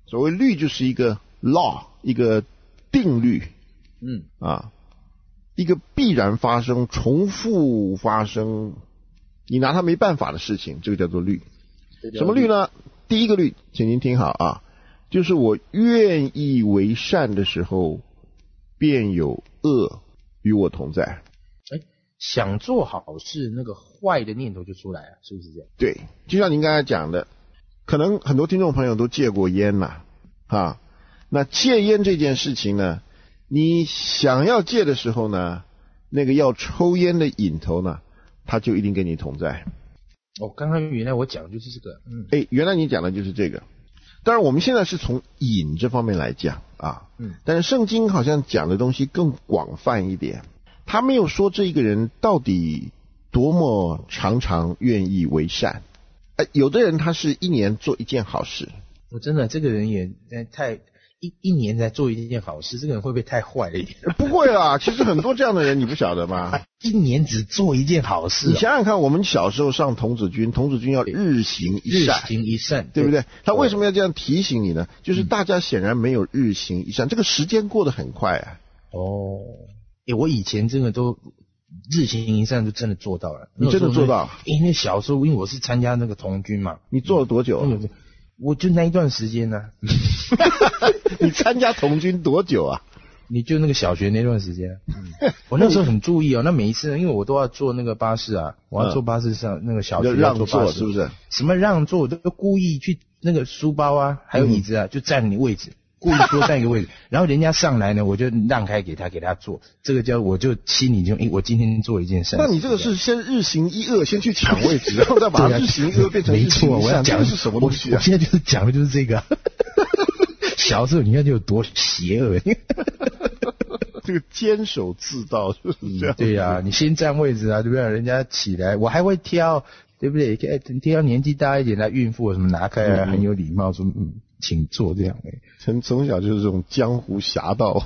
所谓律就是一个 law， 一个定律， 嗯啊，一个必然发生、重复发生，你拿它没办法的事情，这个叫做律。什么律呢？第一个律，请您听好啊，就是我愿意为善的时候，便有恶与我同在。 哎，想做好事，那个坏的念头就出来了，是不是这样？ 对，就像您刚才讲的，可能很多听众朋友都戒过烟嘛，啊，那戒烟这件事情呢，你想要戒的时候呢，那个要抽烟的瘾头呢，他就一定跟你同在。 哦，刚刚原来我讲的就是这个，嗯， 哎，原来你讲的就是这个。当然，我们现在是从瘾这方面来讲啊， 嗯， 但是圣经好像讲的东西更广泛一点，他没有说这一个人到底多么常常愿意为善。哎，有的人他是一年做一件好事， 我真的这个人也太一一年才做一件好事，这个人会不会太坏了一点？ 不会啊，其实很多这样的人你不晓得吗？ 一年只做一件好事、哦， 你想想看，我们小时候上童子军，童子军要日行一善， 日行一善， 对不对？他为什么要这样提醒你呢？就是大家显然没有日行一善，这个时间过得很快啊。 哦，诶，我以前真的都日行一善就真的做到了， 你真的做到？ 因为小时候因为我是参加那个童军嘛， 你做了多久、啊嗯？我就那一段时间呢、 啊。你参加童军多久啊？ 你就那个小学那段时间、嗯，我那时候很注意哦。那每一次，因为我都要坐那个巴士啊，我要坐巴士上、嗯、那个小学要坐巴士， 是不是？ 什么让座，我都故意去那个书包啊，还有椅子啊，嗯、就占你位置，故意多占一个位置。然后人家上来呢，我就让开给他，给他坐。这个叫我就心里就，诶，我今天做一件事。 那你这个是先日行一恶，先去抢位置，然后再把日行一恶变成日行一善。 没错，我要讲的是什么东西、啊？ 我现在就是讲的就是这个。小时候你看就有多邪恶。 这个坚守自盗就是这样、 嗯。对呀、啊，你先占位置啊，对不对？人家起来，我还会挑，对不对？挑年纪大一点的孕妇什么拿开啊，嗯、很有礼貌说嗯，请坐这样。哎， 从从小就是这种江湖侠盗。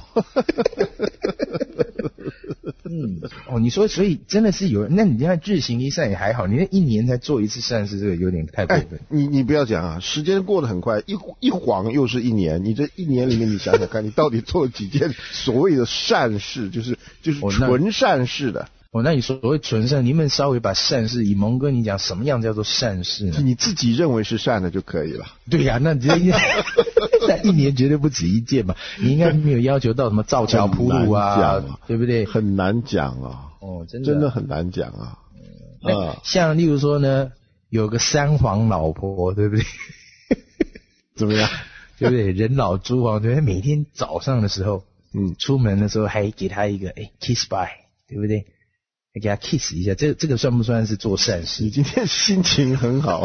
嗯，哦，你说，所以真的是有，那你看日行一善也还好，你那一年才做一次善事，这个有点太过分。 哎、你你不要讲啊，时间过得很快，一一晃又是一年，你这一年里面，你想想看，你到底做了几件所谓的善事，就是就是纯善事的。 哦，那你所谓纯善，你们稍微把善事，以蒙哥你讲什么样叫做善事呢？ 你自己认为是善的就可以了。 对呀、啊，那你这那一年绝对不止一件嘛，你应该没有要求到什么造桥铺路啊，对不对？ 很难讲啊。 哦，真的真的很难讲啊。 嗯、啊，像例如说呢，有个三皇老婆，对不对？ 怎么样？ 对不对？人老珠黄，对不对？每天早上的时候，嗯，出门的时候还给他一个哎 kiss bye， 对不对？还给他 kiss 一下，这这个算不算是做善事？ 你今天心情很好。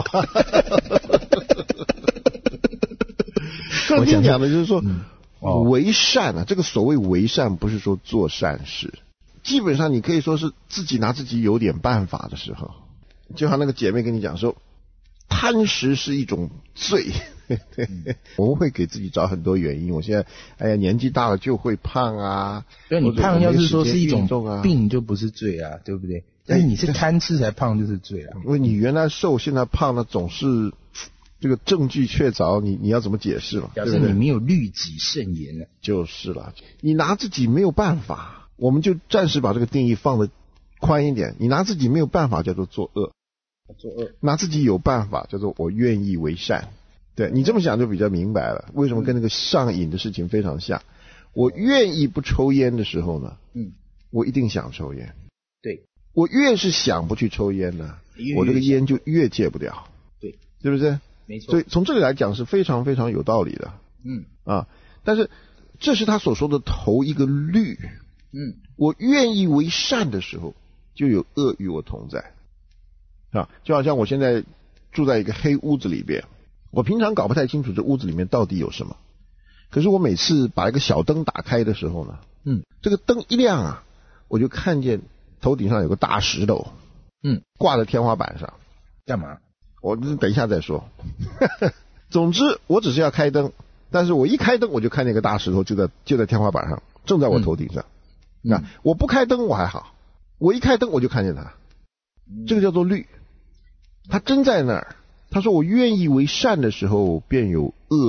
我今天讲的就是说，嗯哦、为善啊，这个所谓为善，不是说做善事，基本上你可以说是自己拿自己有点办法的时候，就像那个姐妹跟你讲说，贪食是一种罪。我们会给自己找很多原因。我现在哎呀年纪大了就会胖啊， 对，你胖要是说是一种病就不是罪啊，对不对？但是你是贪吃才胖就是罪啊。 因为你原来瘦现在胖了，总是这个证据确凿，你你要怎么解释嘛？ 表示你没有律己慎言了。 就是了，你拿自己没有办法，我们就暂时把这个定义放得宽一点。你拿自己没有办法叫做作恶， 作恶； 拿自己有办法叫做我愿意为善。对，你这么想就比较明白了，为什么跟那个上瘾的事情非常像。我愿意不抽烟的时候呢，嗯，我一定想抽烟。 对， 我越是想不去抽烟呢，我这个烟就越戒不掉。 对， 对不对？ 没错。 所以从这里来讲是非常非常有道理的。 嗯啊，但是这是他所说的头一个律。 嗯， 我愿意为善的时候，就有恶与我同在。啊，就好像我现在住在一个黑屋子里边。我平常搞不太清楚这屋子里面到底有什么，可是我每次把一个小灯打开的时候呢，嗯，这个灯一亮啊，我就看见头顶上有个大石头，嗯，挂在天花板上。 干嘛？ 我等一下再说。总之，我只是要开灯，但是我一开灯，我就看见一个大石头就在就在天花板上，正在我头顶上。那、嗯、我不开灯我还好，我一开灯我就看见它，这个叫做律，它真在那儿。他说我愿意为善的时候，便有恶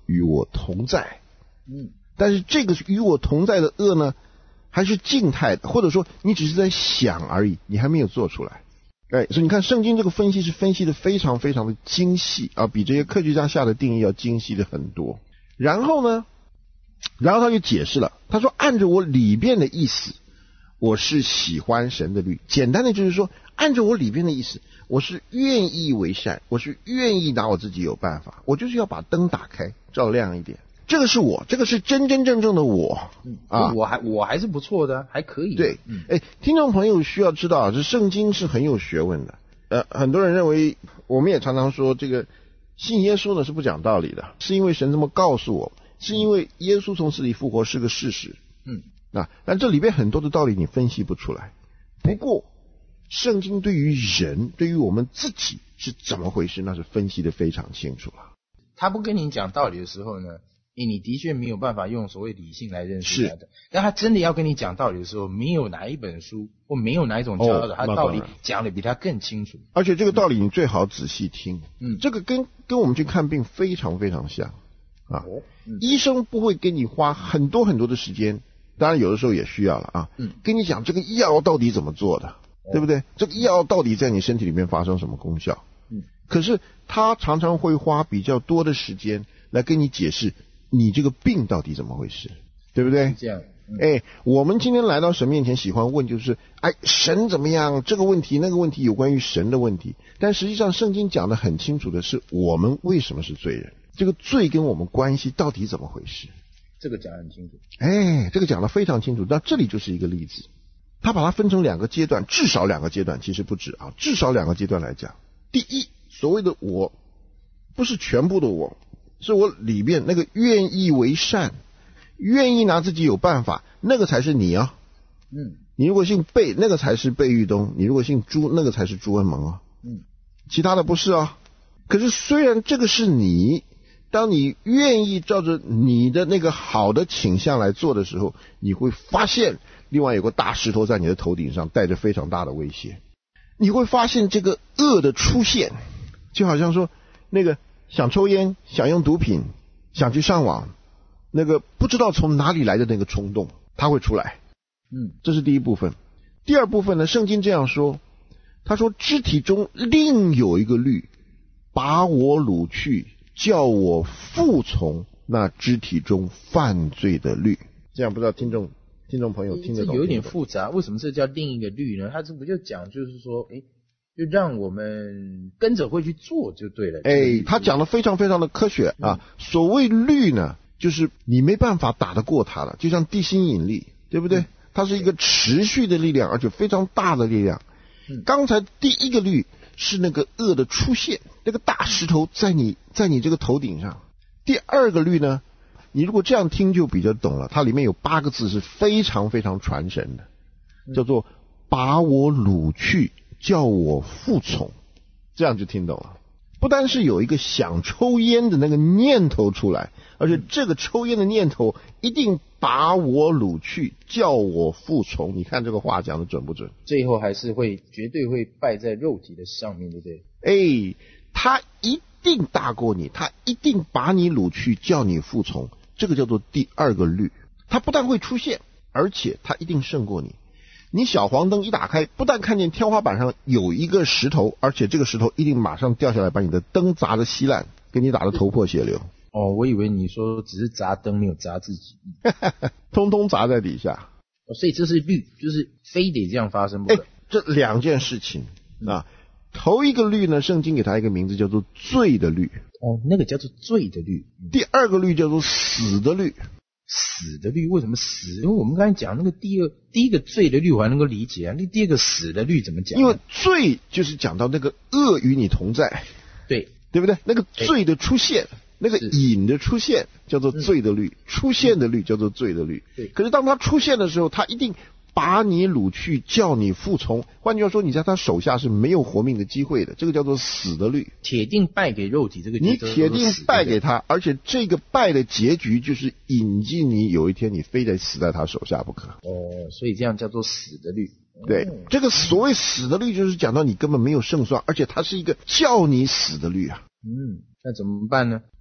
与我同在。 嗯， 但是这个与我同在的恶呢，还是静态的，或者说你只是在想而已，你还没有做出来。哎，所以你看圣经这个分析是分析的非常非常的精细啊，比这些科学家下的定义要精细的很多。然后呢，然后他就解释了，他说按照我里边的意思，我是喜欢神的律。简单的就是说，按照我里边的意思，我是愿意为善，我是愿意拿我自己有办法，我就是要把灯打开，照亮一点。这个是我，这个是真真正正的我、 嗯、 啊， 我还我还是不错的，还可以。 对， 嗯， 哎，听众朋友需要知道啊，这圣经是很有学问的。呃，很多人认为，我们也常常说，这个信耶稣呢是不讲道理的，是因为神这么告诉我，是因为耶稣从死里复活是个事实。 嗯， 啊，但这里边很多的道理你分析不出来。不过，圣经对于人，对于我们自己是怎么回事，那是分析的非常清楚了。 他不跟你讲道理的时候呢，你的确没有办法用所谓理性来认识他的。但他真的要跟你讲道理的时候，没有哪一本书或没有哪一种教导、哦、他道理讲的比他更清楚。 而且这个道理你最好仔细听。 嗯， 这个跟跟我们去看病非常非常像啊、 哦嗯。 医生不会给你花很多很多的时间，当然有的时候也需要了啊。 嗯， 跟你讲这个药到底怎么做的，哦、对不对？这个药到底在你身体里面发生什么功效？ 嗯， 可是他常常会花比较多的时间来跟你解释你这个病到底怎么回事，对不对？ 这样。嗯、 哎，我们今天来到神面前，喜欢问就是，哎，神怎么样？这个问题那个问题有关于神的问题，但实际上圣经讲得很清楚的是，我们为什么是罪人？这个罪跟我们关系到底怎么回事？ 这个讲得很清楚。 哎，这个讲得非常清楚。那这里就是一个例子，他把它分成两个阶段，至少两个阶段，其实不止啊，至少两个阶段来讲。第一，所谓的我，不是全部的我。是我里面那个愿意为善，愿意拿自己有办法，那个才是你啊。 嗯， 你如果姓贝，那个才是贝玉东；你如果姓朱，那个才是朱恩蒙啊。 嗯， 其他的不是啊。可是虽然这个是你，当你愿意照着你的那个好的倾向来做的时候，你会发现另外有个大石头在你的头顶上，带着非常大的威胁。你会发现这个恶的出现，就好像说那个。想抽烟，想用毒品，想去上网，那个不知道从哪里来的那个冲动，它会出来。 嗯， 这是第一部分。第二部分呢，圣经这样说，他说肢体中另有一个律，把我掳去，叫我服从那肢体中犯罪的律。这样不知道听众听众朋友听得懂？ 有点复杂，为什么这叫另一个律呢？他这不就讲就是说，诶就让我们跟着会去做就对了。 哎，他讲的非常非常的科学啊。嗯、所谓律呢，就是你没办法打得过它了，就像地心引力，对不对？嗯、它是一个持续的力量，而且非常大的力量。嗯、刚才第一个律是那个恶的出现，那个大石头在你在你这个头顶上。第二个律呢，你如果这样听就比较懂了，它里面有八个字是非常非常传神的，叫做把我掳去，叫我服从，这样就听懂了。不单是有一个想抽烟的那个念头出来，而且这个抽烟的念头一定把我掳去，叫我服从。你看这个话讲的准不准？ 最后还是会绝对会败在肉体的上面，对不对？ 哎，他一定大过你，他一定把你掳去，叫你服从。这个叫做第二个律，他不但会出现，而且他一定胜过你。你小黄灯一打开，不但看见天花板上有一个石头，而且这个石头一定马上掉下来，把你的灯砸得稀烂，给你打得头破血流。 哦，我以为你说只是砸灯，没有砸自己， 通通砸在底下。 哦，所以这是律，就是非得这样发生不可。 哎，这两件事情啊，头一个律呢，圣经给他一个名字叫做罪的律。 哦，那个叫做罪的律。 第二个律叫做死的律。 死的律为什么死？因为我们刚才讲那个第二第一个罪的律我还能够理解啊，那第二个死的律怎么讲？ 因为罪就是讲到那个恶与你同在， 对对不对？那个罪的出现，那个瘾的出现叫做罪的律，出现的律叫做罪的律。 对， 可是当它出现的时候，它一定把你掳去，叫你服从。换句话说，你在他手下是没有活命的机会的，这个叫做死的律。 铁定败给肉体，这个你铁定败给他，而且这个败的结局就是引进你有一天你非得死在他手下不可。 哦，所以这样叫做死的律。 对， 哦、 这个所谓死的律就是讲到你根本没有胜算，而且它是一个叫你死的律啊。 嗯，那怎么办呢？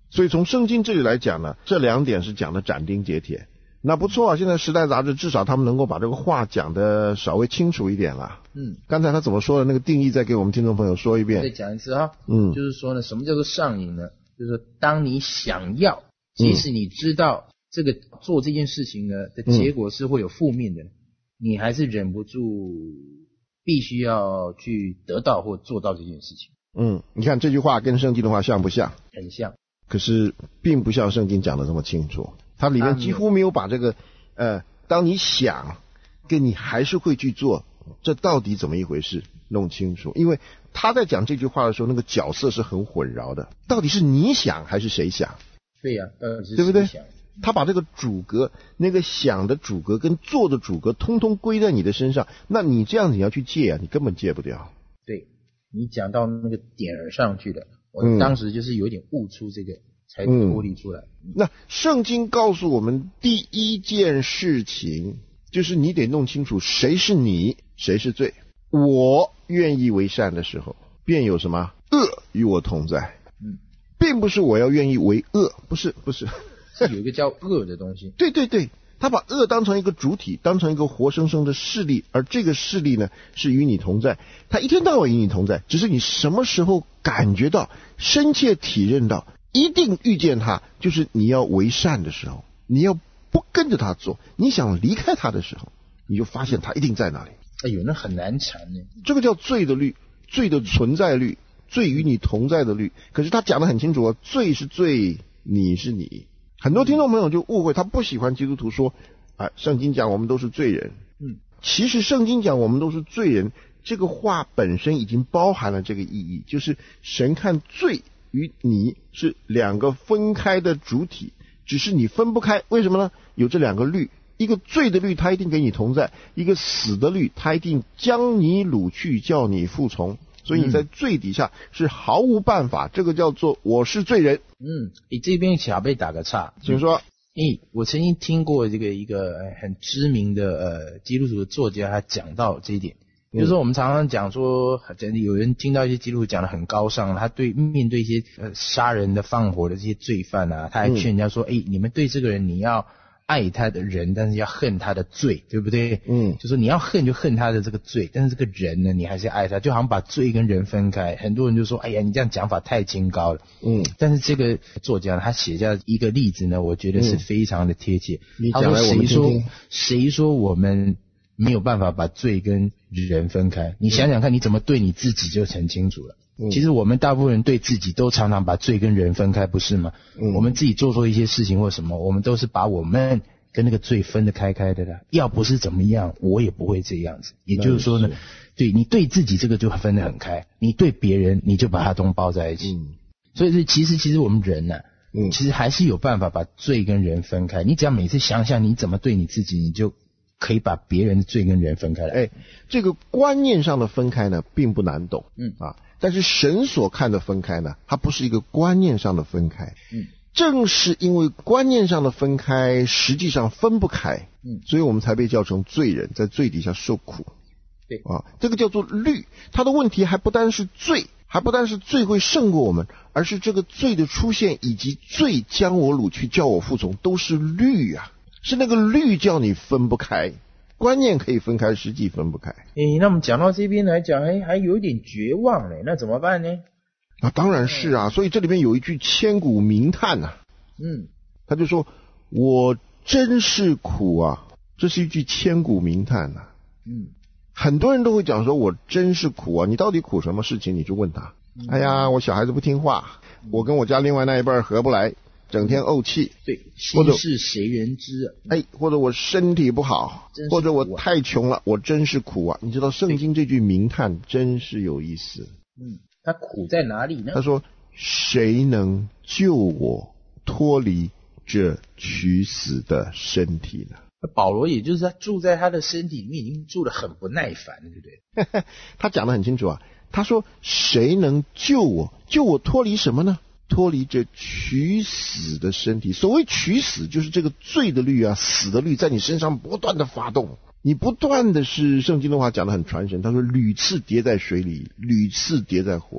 所以从圣经这里来讲呢，这两点是讲的斩钉截铁。那不错啊，现在时代杂志至少他们能够把这个话讲的稍微清楚一点了。嗯，刚才他怎么说的那个定义，再给我们听众朋友说一遍。 再讲一次哈。嗯，就是说呢，什么叫做上瘾呢？就是说，当你想要，即使你知道这个做这件事情呢的结果是会有负面的，嗯、你还是忍不住必须要去得到或做到这件事情。 嗯，你看这句话跟圣经的话像不像？ 很像， 可是并不像圣经讲的这么清楚。它里面几乎没有把这个呃，当你想跟你还是会去做，这到底怎么一回事弄清楚。因为他在讲这句话的时候，那个角色是很混淆的，到底是你想还是谁想？ 对呀、啊，到底是对不对？他把这个主格，那个想的主格跟做的主格通通归在你的身上，那你这样子你要去戒啊，你根本戒不掉。 对，你讲到那个点儿上去了，我当时就是有点悟出这个、嗯、才脱离出来、 嗯。那圣经告诉我们第一件事情就是你得弄清楚谁是你，谁是罪。我愿意为善的时候，便有什么恶与我同在。嗯，并不是我要愿意为恶，不是不是。 是有一个叫恶的东西。 对对对，他把恶当成一个主体，当成一个活生生的势力，而这个势力呢是与你同在，他一天到晚与你同在，只是你什么时候感觉到深切体认到一定遇见他，就是你要为善的时候，你要不跟着他做，你想离开他的时候，你就发现他一定在那里。 哎呦，那很难缠呢。 这个叫罪的律，罪的存在律，罪与你同在的律。可是他讲得很清楚啊，罪是罪，你是你。很多听众朋友就误会，他不喜欢基督徒说啊，圣经讲我们都是罪人。嗯，其实圣经讲我们都是罪人，这个话本身已经包含了这个意义，就是神看罪与你是两个分开的主体，只是你分不开。为什么呢？有这两个律，一个罪的律他一定给你同在，一个死的律他一定将你掳去，叫你服从。所以你在罪底下是毫无办法，这个叫做我是罪人。 嗯，你这边小贝打个岔， 请说。 诶，我曾经听过这个一个很知名的呃基督徒的作家，他讲到这一点，嗯、就是说我们常常讲说，有人听到一些基督徒讲得很高尚，他对面对一些呃杀人的、放火的这些罪犯啊，他还劝人家说，诶、嗯，你们对这个人你要爱他的人，但是要恨他的罪，对不对？嗯，就说你要恨就恨他的这个罪，但是这个人呢，你还是要爱他，就好像把罪跟人分开。很多人就说，哎呀，你这样讲法太清高了。嗯，但是这个作家他写下一个例子呢，我觉得是非常的贴切。 嗯、他说谁说谁说我们没有办法把罪跟人分开？你想想看，你怎么对你自己就很清楚了。嗯、其实我们大部分人对自己都常常把罪跟人分开，不是吗？嗯、我们自己做错一些事情或什么，我们都是把我们跟那个罪分得开开的啦。要不是怎么样，我也不会这样子。也就是说呢，对你对自己这个就分得很开，你对别人你就把它都包在一起。嗯、所以是其实其实我们人呢、啊，嗯、其实还是有办法把罪跟人分开。你只要每次想想你怎么对你自己，你就可以把别人的罪跟人分开来。 哎，这个观念上的分开呢，并不难懂。嗯啊。但是神所看的分开呢，它不是一个观念上的分开。嗯，正是因为观念上的分开，实际上分不开。嗯，所以我们才被叫成罪人，在罪底下受苦。 对啊，这个叫做律。它的问题还不单是罪，还不单是罪会胜过我们，而是这个罪的出现以及罪将我掳去，叫我服从，都是律啊，是那个律叫你分不开。观念可以分开，实际分不开。 诶，那我们讲到这边来讲，还还有一点绝望嘞，那怎么办呢？ 啊，当然是啊，所以这里面有一句千古名叹呐、啊。嗯，他就说：“我真是苦啊！”这是一句千古名叹呐、啊。嗯，很多人都会讲说：“我真是苦啊！”你到底苦什么事情？你就问他。嗯、哎呀，我小孩子不听话，我跟我家另外那一半合不来。整天怄气， 对，心事谁人知啊？ 哎，或者我身体不好，或者我太穷了，我真是苦啊！你知道圣经这句名叹真是有意思。 嗯，他苦在哪里呢？ 他说：“谁能救我脱离这取死的身体呢？” 保罗也就是他住在他的身体里面，已经住得很不耐烦了，对不对？他讲得很清楚啊。他说：“谁能救我？救我脱离什么呢？脱离这取死的身体。”所谓取死，就是这个罪的律啊，死的律在你身上不断的发动，你不断的是，圣经的话讲得很传神，他说屡次跌在水里，屡次跌在火里。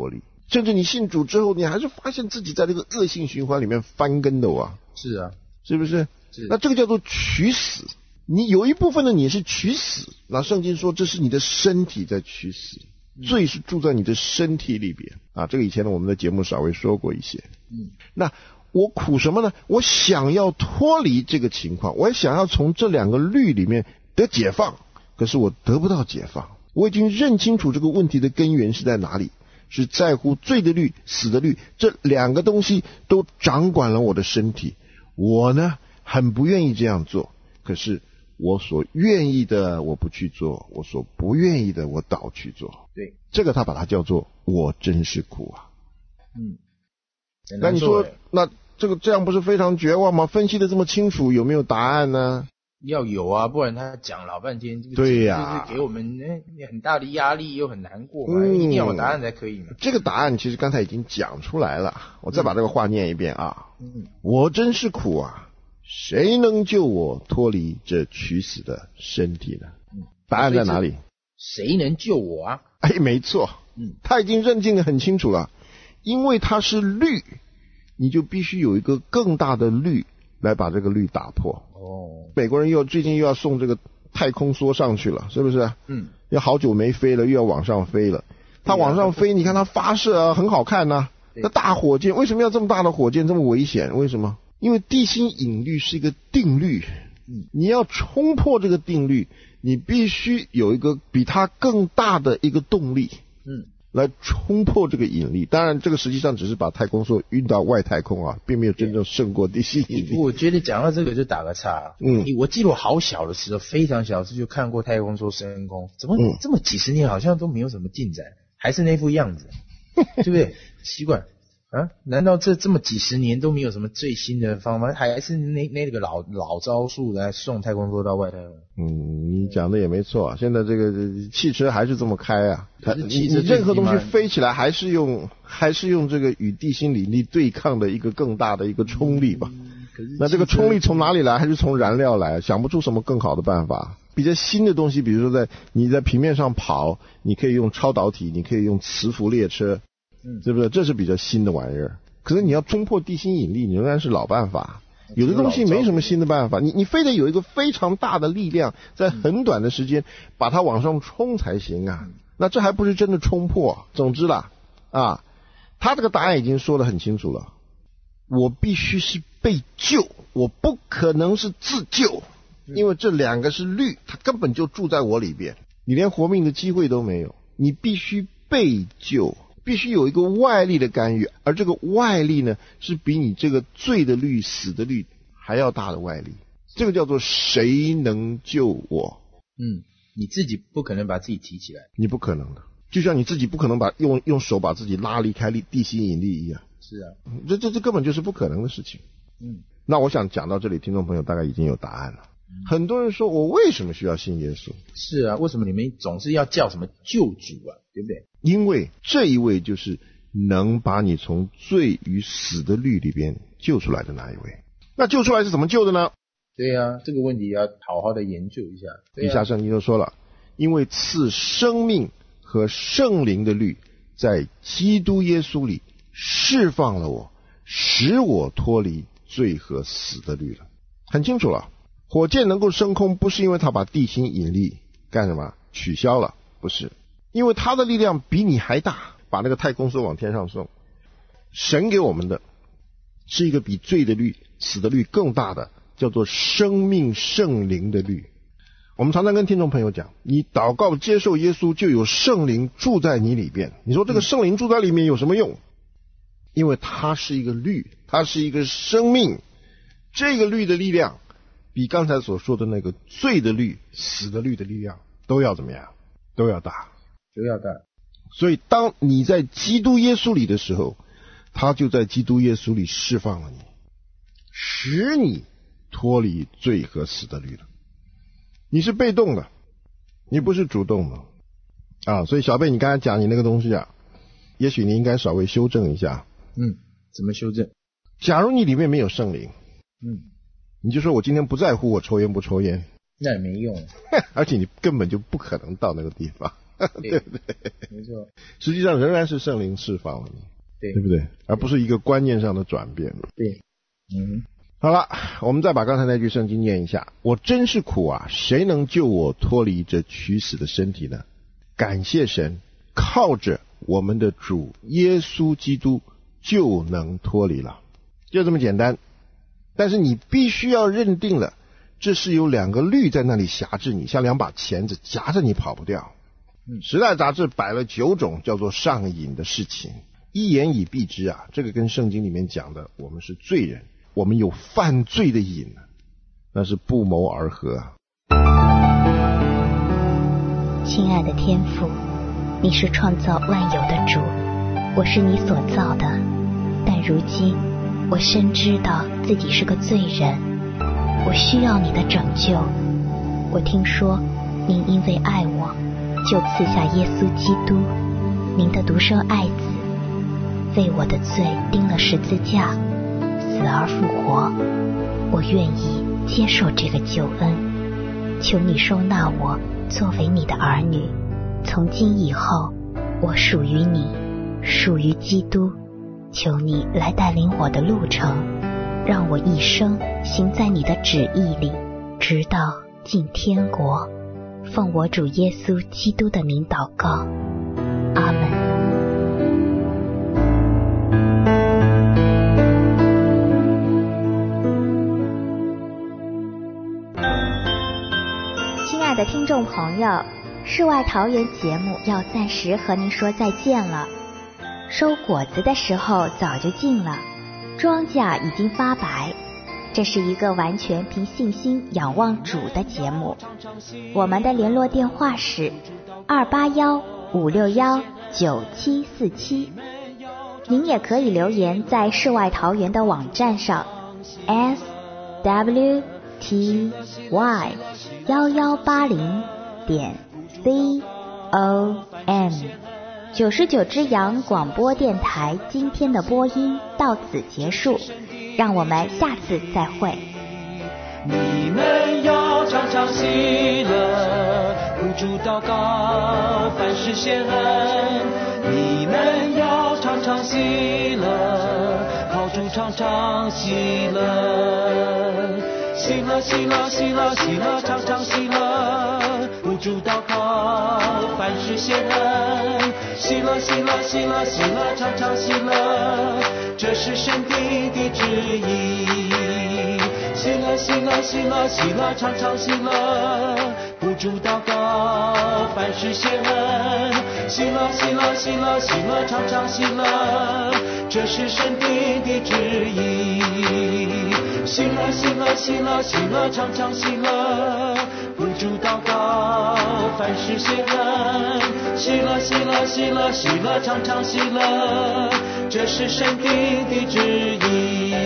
甚至你信主之后，你还是发现自己在这个恶性循环里面翻跟斗啊。 是啊， 是不是？ 是。 那这个叫做取死。你有一部分的你是取死，那圣经说这是你的身体在取死，罪是住在你的身体里边啊。这个以前呢我们的节目稍微说过一些。嗯，那我苦什么呢？我想要脱离这个情况，我也想要从这两个律里面得解放，可是我得不到解放。我已经认清楚这个问题的根源是在哪里，是在乎罪的律、死的律，这两个东西都掌管了我的身体。我呢很不愿意这样做，可是我所愿意的我不去做，我所不愿意的我倒去做。 对， 这个他把它叫做我真是苦啊。 嗯， 那你说，那这个这样不是非常绝望吗？分析的这么清楚，有没有答案呢？ 要有啊，不然他讲老半天， 对呀、啊， 就是给我们很大的压力，又很难过嘛，嗯、一定要有答案才可以嘛。 这个答案其实刚才已经讲出来了，我再把这个话念一遍啊。嗯，我真是苦啊，谁能救我脱离这取死的身体呢？嗯，答案在哪里？ 谁能救我啊？ 哎，没错，嗯，他已经认定得很清楚了，因为它是律，你就必须有一个更大的律来把这个律打破。哦，美国人又最近又要送这个太空梭上去了，是不是？嗯，要好久没飞了，又要往上飞了。他往上飞，你看他发射啊，很好看呐、啊。那大火箭为什么要这么大的火箭这么危险？为什么？因为地心引力是一个定律，嗯，你要冲破这个定律，你必须有一个比它更大的一个动力，嗯，来冲破这个引力。当然这个实际上只是把太空梭运到外太空啊，并没有真正胜过地心引力。 我觉得讲到这个就打个岔，嗯，我记得我好小的时候，非常小的时候就看过太空梭升空，怎么这么几十年好像都没有什么进展，还是那副样子，对不对？奇怪啊，难道这这么几十年都没有什么最新的方法，还是那那个老老招数来送太空梭到外太空？ 嗯，你讲的也没错，现在这个汽车还是这么开啊，你你任何东西飞起来还是用还是用这个与地心引力对抗的一个更大的一个冲力吧。嗯、那这个冲力从哪里来？还是从燃料来？想不出什么更好的办法。比较新的东西，比如说在你在平面上跑，你可以用超导体，你可以用磁浮列车。嗯，是不是？这是比较新的玩意儿。可是你要冲破地心引力，你仍然是老办法。有的东西没什么新的办法，你你非得有一个非常大的力量，在很短的时间把它往上冲才行啊。那这还不是真的冲破。总之啦，啊，他这个答案已经说得很清楚了。我必须是被救，我不可能是自救，因为这两个是律，它根本就住在我里边，你连活命的机会都没有。你必须被救。必须有一个外力的干预，而这个外力呢，是比你这个罪的律、死的律还要大的外力。这个叫做谁能救我？ 嗯，你自己不可能把自己提起来， 你不可能的，就像你自己不可能把用用手把自己拉离开地心引力一样。 是啊， 这这这根本就是不可能的事情。嗯，那我想讲到这里，听众朋友大概已经有答案了。嗯、很多人说我为什么需要信耶稣？ 是啊，为什么你们总是要叫什么救主啊？对不对？ 因为这一位就是能把你从罪与死的律里边救出来的那一位。那救出来是怎么救的呢？ 对啊，这个问题要好好的研究一下。 以下圣经就说了，因为赐生命和圣灵的律在基督耶稣里释放了我，使我脱离罪和死的律了。很清楚了，火箭能够升空，不是因为它把地心引力干什么取消了，不是，因为它的力量比你还大，把那个太空梭往天上送。神给我们的是一个比罪的律、死的律更大的，叫做生命圣灵的律。我们常常跟听众朋友讲，你祷告接受耶稣，就有圣灵住在你里边。你说这个圣灵住在里面有什么用？因为它是一个律，它是一个生命。这个律的力量比刚才所说的那个罪的律、死的律的力量都要怎么样？都要大， 都要大。 所以当你在基督耶稣里的时候，他就在基督耶稣里释放了你，使你脱离罪和死的律了。你是被动的，你不是主动的啊。所以小贝，你刚才讲你那个东西啊，也许你应该稍微修正一下。 嗯，怎么修正？ 假如你里面没有圣灵， 嗯， 你就说我今天不在乎我抽烟不抽烟， 那也没用， 而且你根本就不可能到那个地方。 对对， 没错， 实际上仍然是圣灵释放了你， 对对不对？而不是一个观念上的转变。 对，嗯， 好了，我们再把刚才那句圣经念一下：我真是苦啊，谁能救我脱离这取死的身体呢？感谢神，靠着我们的主耶稣基督就能脱离了，就这么简单。但是你必须要认定了，这是有两个律在那里辖制你，像两把钳子夹着你跑不掉。时代杂志摆了九种叫做上瘾的事情，一言以蔽之啊，这个跟圣经里面讲的我们是罪人，我们有犯罪的瘾，那是不谋而合啊。 亲爱的天父，你是创造万有的主，我是你所造的，但如今我深知道自己是个罪人，我需要你的拯救。我听说您因为爱我，就赐下耶稣基督，您的独生爱子，为我的罪钉了十字架，死而复活。我愿意接受这个救恩，求你收纳我作为你的儿女，从今以后我属于你，属于基督。求你来带领我的路程，让我一生行在你的旨意里，直到进天国。奉我主耶稣基督的名祷告，阿们。亲爱的听众朋友，世外桃源节目要暂时和您说再见了。收果子的时候早就近了，庄稼已经发白。这是一个完全凭信心仰望主的节目。我们的联络电话是二八幺五六幺九七四七。您也可以留言在世外桃源的网站上 s w t y 一一八零点 c o m。九十九只羊广播电台今天的播音到此结束，让我们下次再会。 你们要常常喜乐，不住祷告，凡事谢恩。你们要常常喜乐，靠主常常喜乐。喜乐喜乐喜乐喜乐常常喜乐，不住祷告，凡事谢恩。喜乐喜乐喜乐喜乐常常喜乐，这是神定的旨意。喜乐喜乐喜乐喜乐常常喜乐，不住祷告，凡事谢恩。喜乐喜乐喜乐喜乐常常喜乐，这是神定的旨意。喜乐喜乐喜乐喜乐常常喜乐，不住祷告，凡事谢恩。喜乐喜乐喜乐喜乐常常喜乐，这是神定的旨意。